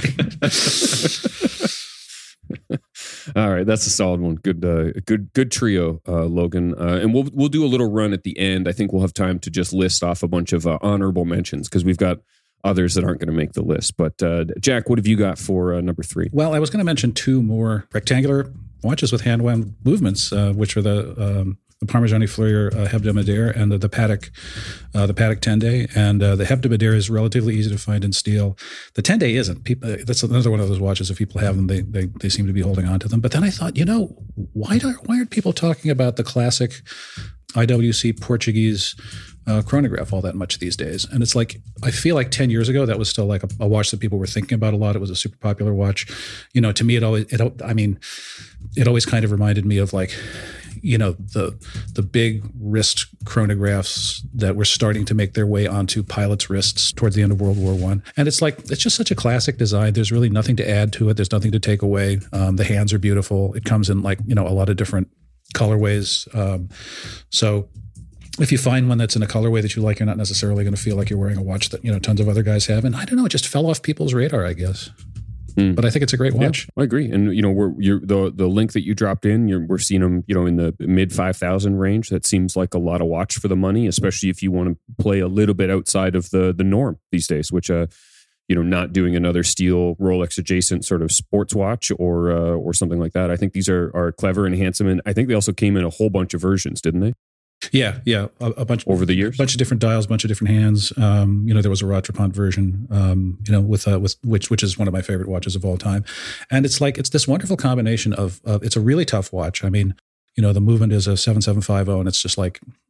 All right, that's a solid one. Good, uh, good, good trio, uh, Logan. Uh, and we'll we'll do a little run at the end. I think we'll have time to just list off a bunch of uh, honorable mentions because we've got others that aren't going to make the list. But uh, Jack, what have you got for uh, number three? Well, I was going to mention two more rectangular watches with hand wound movements, uh, which are the um, the Parmigiani Fleurier uh, Hebdomadaire and the, the Patek uh, the Patek ten-day. And uh, the Hebdomadaire is relatively easy to find in steel. The ten-day isn't. People, uh, that's another one of those watches. If people have them, they, they they seem to be holding on to them. But then I thought, you know, why do, why aren't people talking about the classic I W C Portuguese uh, chronograph all that much these days? And it's like, I feel like ten years ago, that was still like a, a watch that people were thinking about a lot. It was a super popular watch. You know, to me, it always, it, I mean, it always kind of reminded me of like, you know, the the big wrist chronographs that were starting to make their way onto pilots' wrists towards the end of World War One. And it's like, it's just such a classic design. There's really nothing to add to it. There's nothing to take away. Um, the hands are beautiful. It comes in like, you know, a lot of different colorways. Um, so if you find one that's in a colorway that you like, you're not necessarily going to feel like you're wearing a watch that, you know, tons of other guys have. And I don't know, it just fell off people's radar, I guess. Mm. But I think it's a great watch. Yeah, I agree. And, you know, we're you're, the the link that you dropped in, you're, we're seeing them, you know, in the mid five thousand range. That seems like a lot of watch for the money, especially if you want to play a little bit outside of the the norm these days, which, uh, you know, not doing another steel Rolex adjacent sort of sports watch or uh, or something like that. I think these are are clever and handsome. And I think they also came in a whole bunch of versions, didn't they? Yeah, yeah, a, a bunch over the years, a bunch of different dials, a bunch of different hands. Um, you know, there was a Rotrepont version, um, you know, with uh, with which which is one of my favorite watches of all time, and it's like it's this wonderful combination of, of it's a really tough watch. I mean, you know, the movement is a seven seven five zero, and it's just like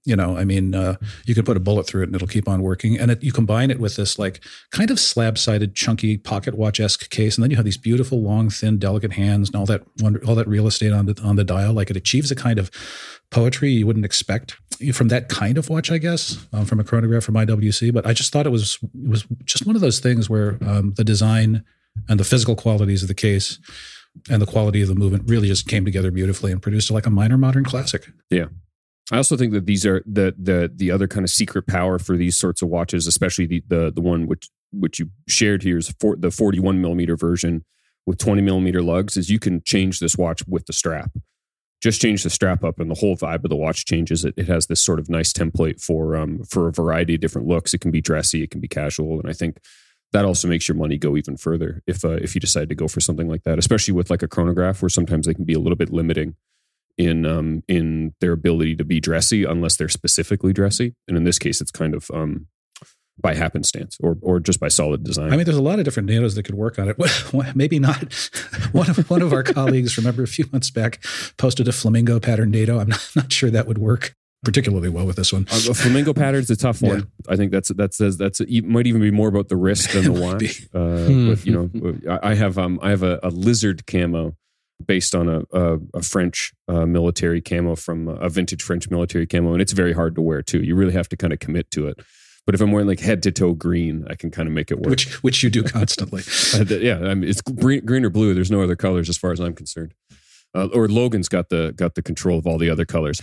You know, I mean, uh, you can put a bullet through it and it'll keep on working. And it, you combine it with this like kind of slab-sided, chunky pocket watch-esque case, and then you have these beautiful, long, thin, delicate hands and all that wonder, all that real estate on the on the dial. Like it achieves a kind of poetry you wouldn't expect from that kind of watch, I guess, um, from a chronograph from I W C. But I just thought it was it was just one of those things where um, the design and the physical qualities of the case and the quality of the movement really just came together beautifully and produced like a minor modern classic. Yeah. I also think that these are the the the other kind of secret power for these sorts of watches, especially the the the one which which you shared here is for the forty-one millimeter version with twenty millimeter lugs, is you can change this watch with the strap. Just change the strap up and the whole vibe of the watch changes. It, it has this sort of nice template for um for a variety of different looks. It can be dressy, it can be casual, and I think that also makes your money go even further if uh, if you decide to go for something like that, especially with like a chronograph where sometimes they can be a little bit limiting in um in their ability to be dressy unless they're specifically dressy. And in this case, it's kind of um by happenstance or or just by solid design. I mean, there's a lot of different nados that could work on it. Maybe not. One of one of our colleagues, remember a few months back, posted a flamingo pattern NATO. I'm not, not sure that would work particularly well with this one. Uh, a flamingo pattern's a tough one. Yeah. I think that's that says that's it might even be more about the wrist than the watch. Uh, Hmm. But you know, I have um I have a, a lizard camo based on a a, a French uh, military camo from a vintage French military camo, and it's very hard to wear too. You really have to kind of commit to it. But if I'm wearing like head to toe green, I can kind of make it work. Which which you do constantly. uh, yeah, I mean, it's green, green or blue. There's no other colors as far as I'm concerned. Uh, or Logan's got the got the control of all the other colors.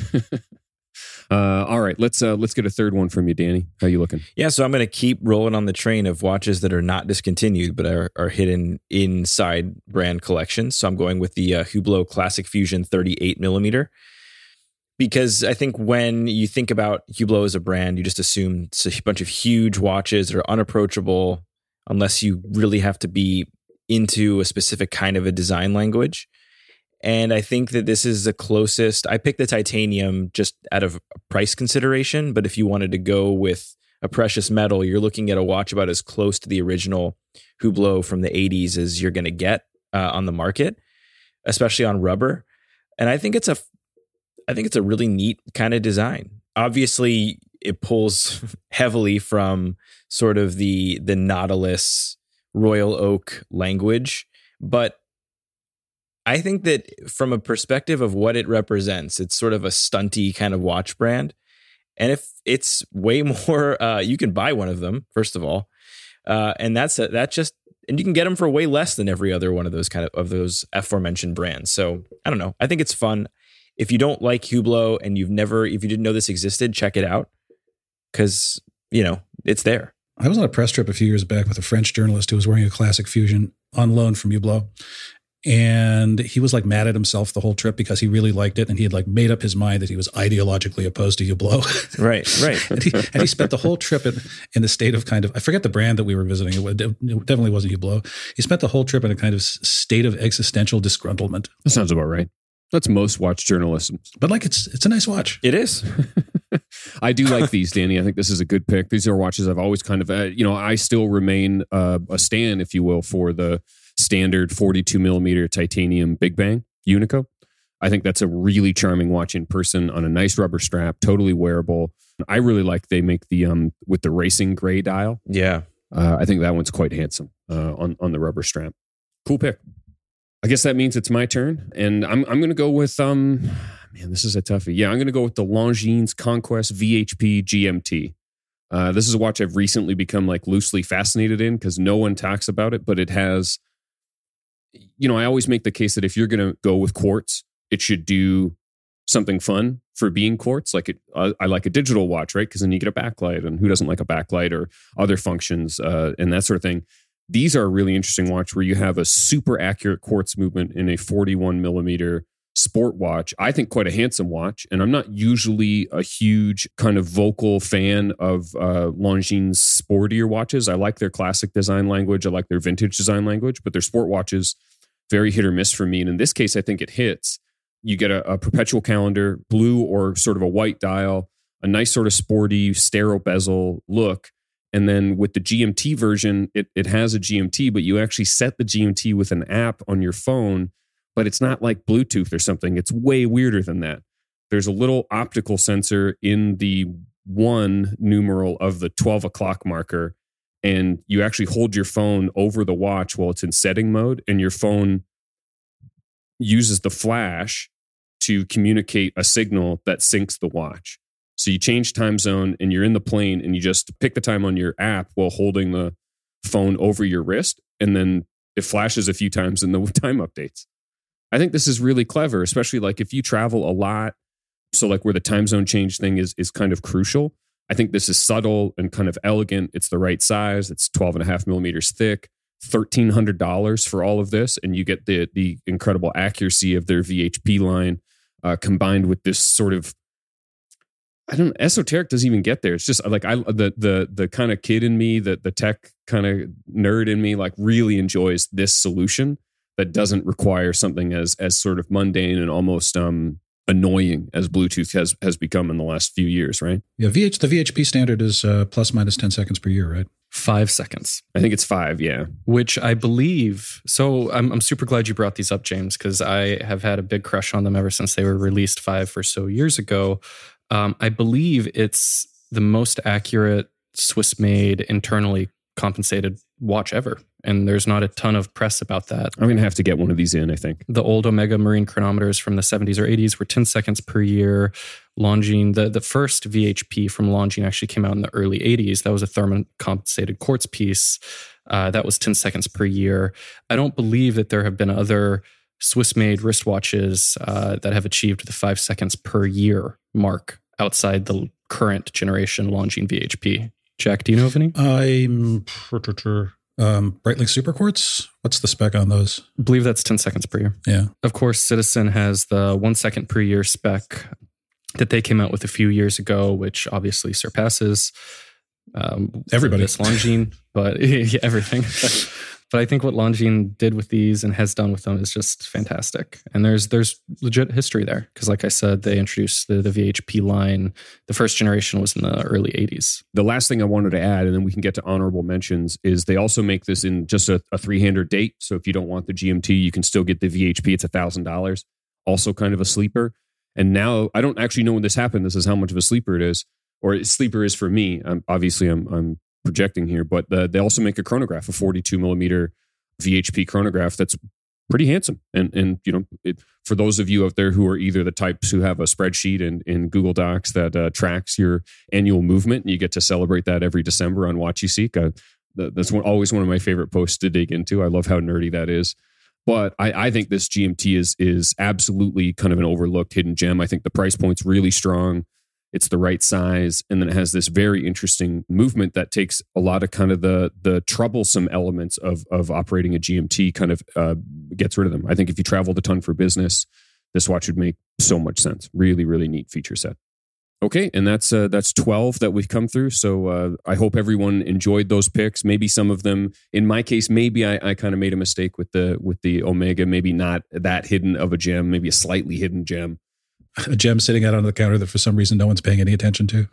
Uh, all right, let's uh, let's get a third one from you, Danny. How you looking? Yeah, so I'm going to keep rolling on the train of watches that are not discontinued, but are, are hidden inside brand collections. So I'm going with the uh, Hublot Classic Fusion thirty-eight millimeter, because I think when you think about Hublot as a brand, you just assume it's a bunch of huge watches that are unapproachable unless you really have to be into a specific kind of a design language. And I think that this is the closest. I picked the titanium just out of price consideration, but if you wanted to go with a precious metal, you're looking at a watch about as close to the original Hublot from the eighties as you're going to get uh, on the market, especially on rubber. And I think it's a, I think it's a really neat kind of design. Obviously, it pulls heavily from sort of the the Nautilus Royal Oak language, but I think that from a perspective of what it represents, it's sort of a stunty kind of watch brand. And if it's way more, uh, you can buy one of them, first of all. Uh, and that's a, that just, and you can get them for way less than every other one of those kind of, of those aforementioned brands. So I don't know. I think it's fun. If you don't like Hublot and you've never, if you didn't know this existed, check it out. Cause you know, it's there. I was on a press trip a few years back with a French journalist who was wearing a Classic Fusion on loan from Hublot. And he was like mad at himself the whole trip because he really liked it. And he had like made up his mind that he was ideologically opposed to Hublot. Right, right. and, he, and he spent the whole trip in, in the state of kind of, I forget the brand that we were visiting. It, it definitely wasn't Hublot. He spent the whole trip in a kind of state of existential disgruntlement. That sounds about right. That's most watch journalism. But like, it's it's a nice watch. It is. I do like these, Danny. I think this is a good pick. These are watches I've always kind of, uh, you know, I still remain uh, a stan, if you will, for the standard forty-two millimeter titanium Big Bang Unico. I think that's a really charming watch in person on a nice rubber strap, totally wearable. I really like they make the um with the racing gray dial. Yeah. Uh, I think that one's quite handsome uh, on on the rubber strap. Cool pick. I guess that means it's my turn, and I'm I'm going to go with um man, this is a toughie. Yeah, I'm going to go with the Longines Conquest V H P G M T. Uh, this is a watch I've recently become like loosely fascinated in because no one talks about it, but it has. You know, I always make the case that if you're going to go with quartz, it should do something fun for being quartz. Like it, uh, I like a digital watch, right? Because then you get a backlight, and who doesn't like a backlight or other functions uh, and that sort of thing. These are a really interesting watch where you have a super accurate quartz movement in a forty-one millimeter sport watch. I think quite a handsome watch, and I'm not usually a huge kind of vocal fan of uh, Longines sportier watches. I like their classic design language. I like their vintage design language, but their sport watches, very hit or miss for me. And in this case, I think it hits. You get a, a perpetual calendar, blue or sort of a white dial, a nice sort of sporty, sterile bezel look. And then with the G M T version, it, it has a G M T, but you actually set the G M T with an app on your phone, but it's not like Bluetooth or something. It's way weirder than that. there's a little optical sensor in the one numeral of the twelve o'clock marker, and you actually hold your phone over the watch while it's in setting mode, and your phone uses the flash to communicate a signal that syncs the watch. So you change time zone and you're in the plane and you just pick the time on your app while holding the phone over your wrist, and then it flashes a few times and the time updates. I think this is really clever, especially like if you travel a lot. So like where the time zone change thing is is kind of crucial. I think this is subtle and kind of elegant. It's the right size. It's twelve and a half millimeters thick, thirteen hundred dollars for all of this. And you get the the incredible accuracy of their V H P line uh, combined with this sort of, I don't know, esoteric doesn't even get there. It's just like I the the the kind of kid in me, the the tech kind of nerd in me, like really enjoys this solution that doesn't require something as as sort of mundane and almost um annoying as Bluetooth has has become in the last few years, right? Yeah, V H the V H P standard is uh, plus minus ten seconds per year, right? Five seconds. I think it's five, yeah. Which I believe. So I'm I'm super glad you brought these up, James, because I have had a big crush on them ever since they were released five or so years ago. Um, I believe it's the most accurate Swiss-made, internally compensated watch ever. And there's not a ton of press about that. I'm going to have to get one of these in, I think. The old Omega Marine chronometers from the seventies or eighties were ten seconds per year. Longines, the, the first V H P from Longines actually came out in the early eighties. That was a thermocompensated quartz piece. Uh, that was ten seconds per year. I don't believe that there have been other Swiss-made wristwatches uh, that have achieved the five seconds per year mark outside the current generation Longines V H P. Jack, do you know of any? I'm um, Breitling Super Quartz. What's the spec on those? I believe that's ten seconds per year. Yeah. Of course, Citizen has the one second per year spec that they came out with a few years ago, which obviously surpasses um, everybody. This Longines, but yeah, everything. But I think what Longines did with these and has done with them is just fantastic. And there's there's legit history there. Because like I said, they introduced the, the V H P line. The first generation was in the early eighties. The last thing I wanted to add, and then we can get to honorable mentions, is they also make this in just a, a three-hander date. So if you don't want the G M T, you can still get the V H P. It's one thousand dollars. Also kind of a sleeper. And now, I don't actually know when this happened. This is how much of a sleeper it is. Or sleeper is for me. I'm, obviously, I'm, I'm projecting here, but the, they also make a chronograph, a forty-two millimeter V H P chronograph that's pretty handsome. And, and you know, it, for those of you out there who are either the types who have a spreadsheet in, in Google Docs that uh, tracks your annual movement, and you get to celebrate that every December on WatchySeek, uh, that's one, always one of my favorite posts to dig into. I love how nerdy that is. But I, I think this G M T is is absolutely kind of an overlooked hidden gem. I think the price point's really strong. It's the right size. And then it has this very interesting movement that takes a lot of kind of the the troublesome elements of, of operating a G M T, kind of uh, gets rid of them. I think if you traveled a ton for business, this watch would make so much sense. Really, really neat feature set. Okay, and that's uh, that's twelve that we've come through. So uh, I hope everyone enjoyed those picks. Maybe some of them, in my case, maybe I, I kind of made a mistake with the with the Omega. Maybe not that hidden of a gem. Maybe a slightly hidden gem. A gem sitting out on the counter that for some reason no one's paying any attention to.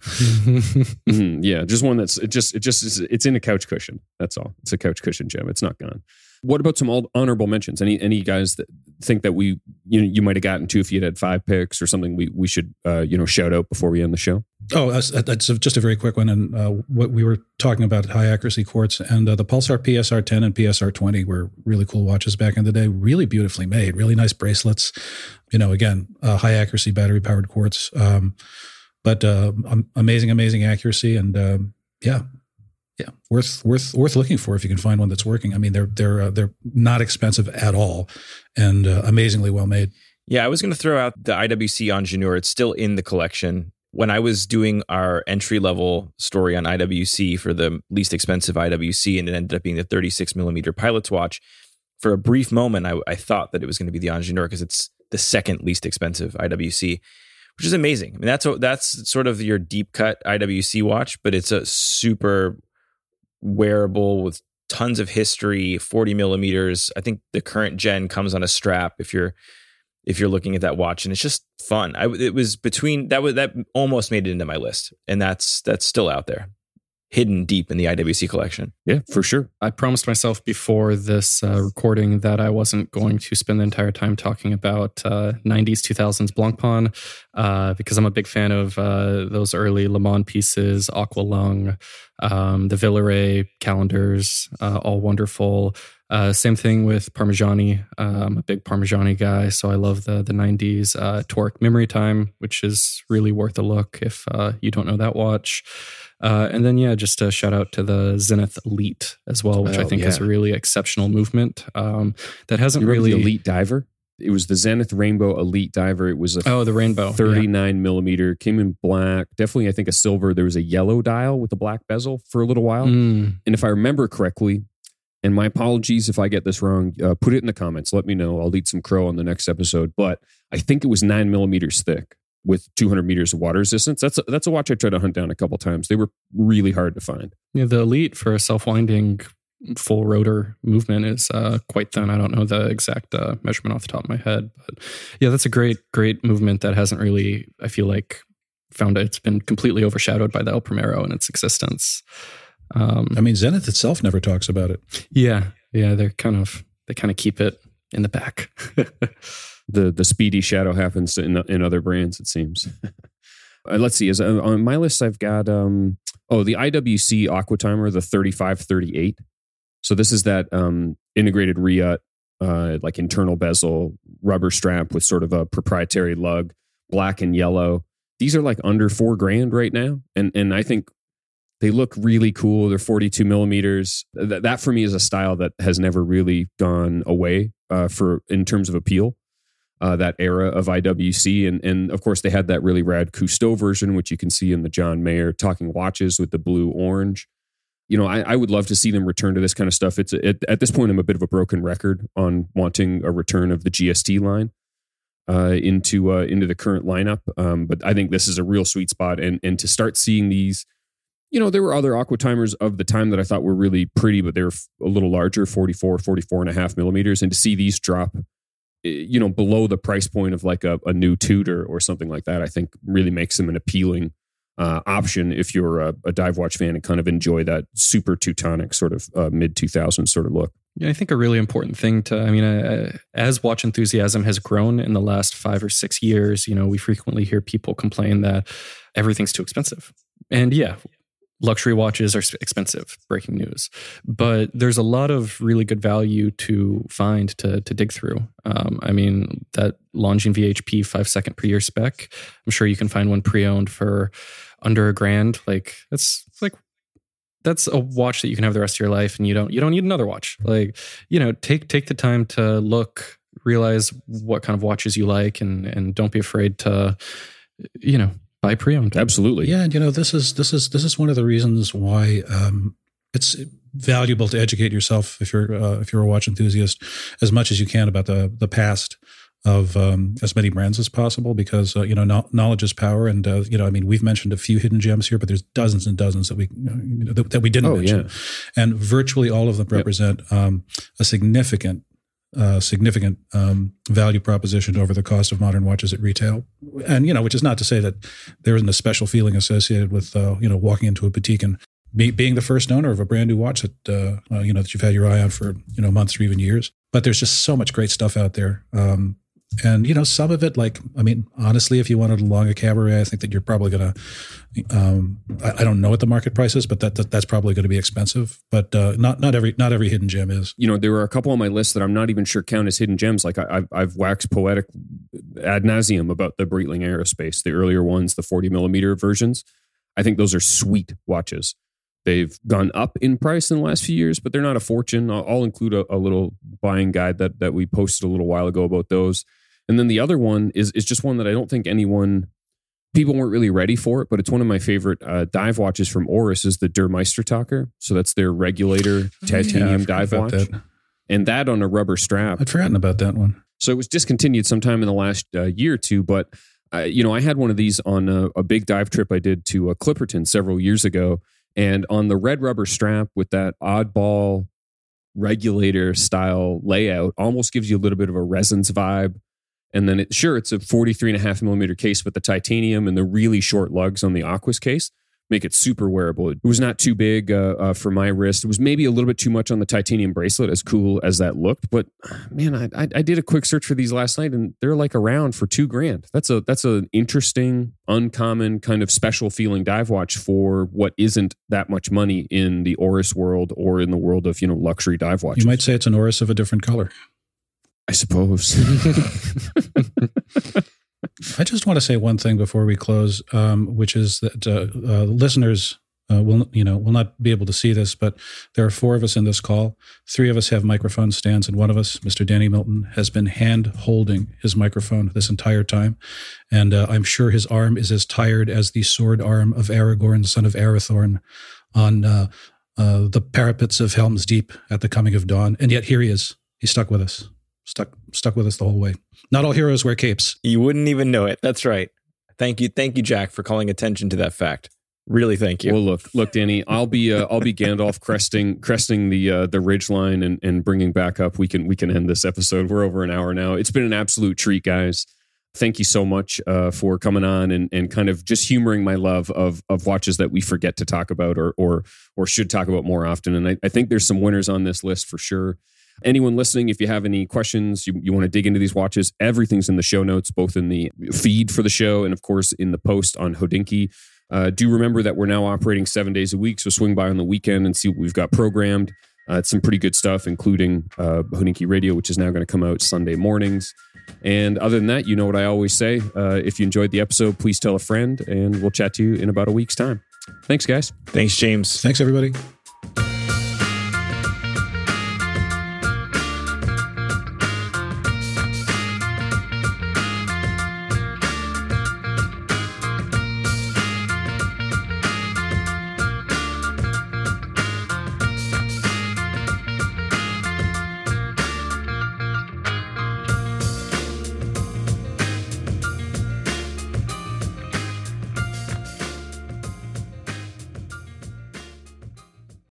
mm-hmm, yeah, just one that's it just it just it's in a couch cushion. That's all. It's a couch cushion gem. It's not gone. What about some honorable mentions? Any any guys that think that we you know you might have gotten to if you had five picks or something we we should uh, you know shout out before we end the show? Oh, that's, that's just a very quick one. And uh, what we were talking about, high accuracy quartz, and uh, the Pulsar P S R ten and P S R twenty were really cool watches back in the day. Really beautifully made, really nice bracelets. You know, again, uh, high accuracy battery powered quartz, um, but uh, amazing, amazing accuracy, and um, yeah. Yeah, worth worth worth looking for if you can find one that's working. I mean, they're they're uh, they're not expensive at all, and uh, amazingly well made. Yeah, I was going to throw out the I W C Ingenieur. It's still in the collection. When I was doing our entry level story on I W C for the least expensive I W C, and it ended up being the thirty-six millimeter Pilot's watch, for a brief moment, I, I thought that it was going to be the Ingenieur because it's the second least expensive I W C. Which is amazing. I mean, that's that's sort of your deep cut I W C watch, but it's a super wearable with tons of history, forty millimeters. I think the current gen comes on a strap if you're if you're looking at that watch, and it's just fun. I it was between that was that almost made it into my list, and that's that's still out there. hidden deep in the I W C collection. Yeah, for sure. I promised myself before this uh, recording that I wasn't going to spend the entire time talking about uh, nineties, two thousands Blancpain uh, because I'm a big fan of uh, those early Le Mans pieces, Aqua Lung, um, the Villaret calendars, uh, all wonderful. Uh, same thing with Parmigiani. Uh, I'm a big Parmigiani guy, so I love the the nineties. Uh, Torque Memory Time, which is really worth a look if uh, you don't know that watch. Uh, and then, yeah, just a shout out to the Zenith Elite as well, which Oh, I think yeah. is a really exceptional movement um, that hasn't You remember really. the Elite Diver? It was the Zenith Rainbow Elite Diver. It was a Oh, the Rainbow. thirty-nine millimeter, came in black. Definitely, I think a silver. There was a yellow dial with a black bezel for a little while. Yeah. Mm. And if I remember correctly, and my apologies if I get this wrong, uh, put it in the comments. Let me know. I'll eat some crow on the next episode. But I think it was nine millimeters thick with two hundred meters of water resistance. That's a, that's a watch I tried to hunt down a couple times. They were really hard to find. Yeah, the Elite for a self-winding full rotor movement is uh, quite thin. I don't know the exact uh, measurement off the top of my head, but yeah, that's a great, great movement that hasn't really, I feel like, found it. It's been completely overshadowed by the El Primero and its existence. Um, I mean, Zenith itself never talks about it. yeah, yeah, they're kind of they kind of keep it in the back. The the speedy shadow happens in in other brands, it seems. uh, let's see. As uh, on my list, I've got um oh the I W C Aqua Timer, the thirty-five thirty-eight. So this is that um, integrated Riot, uh, like internal bezel rubber strap with sort of a proprietary lug, black and yellow. These are like under four grand right now, and and I think they look really cool. They're forty-two millimeters. That, that for me is a style that has never really gone away uh, for in terms of appeal. Uh, that era of I W C. And, and of course, they had that really rad Cousteau version, which you can see in the John Mayer talking watches with the blue orange. You know, I, I would love to see them return to this kind of stuff. It's it, at this point, I'm a bit of a broken record on wanting a return of the G S T line uh, into uh, into the current lineup. Um, but I think this is a real sweet spot. And and to start seeing these, you know, there were other Aqua Timers of the time that I thought were really pretty, but they were a little larger, forty-four, forty-four and a half millimeters. And to see these drop, you know, below the price point of like a, a new Tudor or something like that, I think really makes them an appealing uh, option if you're a, a dive watch fan and kind of enjoy that super Teutonic sort of uh, mid two thousands sort of look. Yeah, I think a really important thing to, I mean, uh, as watch enthusiasm has grown in the last five or six years, you know, we frequently hear people complain that everything's too expensive. And yeah, luxury watches are expensive, breaking news. But there's a lot of really good value to find, to to dig through. Um, I mean, that Longines V H P five second per year spec, I'm sure you can find one pre-owned for under a grand. Like, that's like, that's a watch that you can have the rest of your life and you don't you don't need another watch. Like, you know, take take the time to look, realize what kind of watches you like, and and don't be afraid to, you know, buy pre-owned. Absolutely. Yeah, and you know, this is this is this is one of the reasons why um, it's valuable to educate yourself if you're uh, if you're a watch enthusiast as much as you can about the the past of um, as many brands as possible, because uh, you know no, knowledge is power, and uh, you know I mean we've mentioned a few hidden gems here, but there's dozens and dozens that we you know, that, that we didn't Oh, mention, yeah. and virtually all of them represent um, a significant. Uh, significant um, value proposition over the cost of modern watches at retail, and you know, which is not to say that there isn't a special feeling associated with uh, you know walking into a boutique and be, being the first owner of a brand new watch that uh, uh, you know that you've had your eye on for you know months or even years. But there's just so much great stuff out there, um, and you know, some of it, like I mean, honestly, if you wanted a Longa Cabaret, I think that you're probably gonna. Um, I, I don't know what the market price is, but that, that that's probably going to be expensive. But uh, not not every not every hidden gem is. You know, there were a couple on my list that I'm not even sure count as hidden gems. Like I, I've, I've waxed poetic ad nauseum about the Breitling Aerospace, the earlier ones, the forty millimeter versions. I think those are sweet watches. They've gone up in price in the last few years, but they're not a fortune. I'll, I'll include a, a little buying guide that that we posted a little while ago about those. And then the other one is is just one that I don't think anyone, people weren't really ready for it, but it's one of my favorite uh, dive watches from Oris is the Der Meistertacher. So that's their regulator titanium Yeah, dive watch. that. And that on a rubber strap. I'd forgotten about that one. So it was discontinued sometime in the last uh, year or two, but uh, you know, I had one of these on a, a big dive trip I did to uh, Clipperton several years ago. And on the red rubber strap with that oddball regulator style layout, almost gives you a little bit of a Resins vibe. And then it, sure, it's a forty-three and a half millimeter case with the titanium and the really short lugs on the Aquas case, make it super wearable. It was not too big uh, uh, for my wrist. It was maybe a little bit too much on the titanium bracelet, as cool as that looked. But man, I, I, I did a quick search for these last night, and they're like around for two grand. That's a that's an interesting, uncommon kind of special feeling dive watch for what isn't that much money in the Oris world or in the world of, you know, luxury dive watches. You might say it's an Oris of a different color. I suppose. I just want to say one thing before we close, um, which is that uh, uh, listeners uh, will, you know, will not be able to see this, but there are four of us in this call. Three of us have microphone stands, and one of us, Mister Danny Milton, has been hand holding his microphone this entire time. And uh, I'm sure his arm is as tired as the sword arm of Aragorn, son of Arathorn, on uh, uh, the parapets of Helm's Deep at the coming of dawn. And yet here he is. He's stuck with us. Stuck stuck with us the whole way. Not all heroes wear capes. You wouldn't even know it. That's right. Thank you. Thank you, Jack, for calling attention to that fact. Really, thank you. Well, look, look, Danny, I'll be uh, I'll be Gandalf cresting cresting the uh, the ridge line and, and bringing back up. We can we can end this episode. We're over an hour now. It's been an absolute treat, guys. Thank you so much uh, for coming on and, and kind of just humoring my love of of watches that we forget to talk about or or or should talk about more often. And I, I think there's some winners on this list for sure. Anyone listening, if you have any questions, you, you want to dig into these watches, everything's in the show notes, both in the feed for the show and, of course, in the post on Hodinkee. Uh, do remember that we're now operating seven days a week, so swing by on the weekend and see what we've got programmed. Uh, it's some pretty good stuff, including uh, Hodinkee Radio, which is now going to come out Sunday mornings. And other than that, you know what I always say. Uh, if you enjoyed the episode, please tell a friend, and we'll chat to you in about a week's time. Thanks, guys. Thanks, James. Thanks, everybody.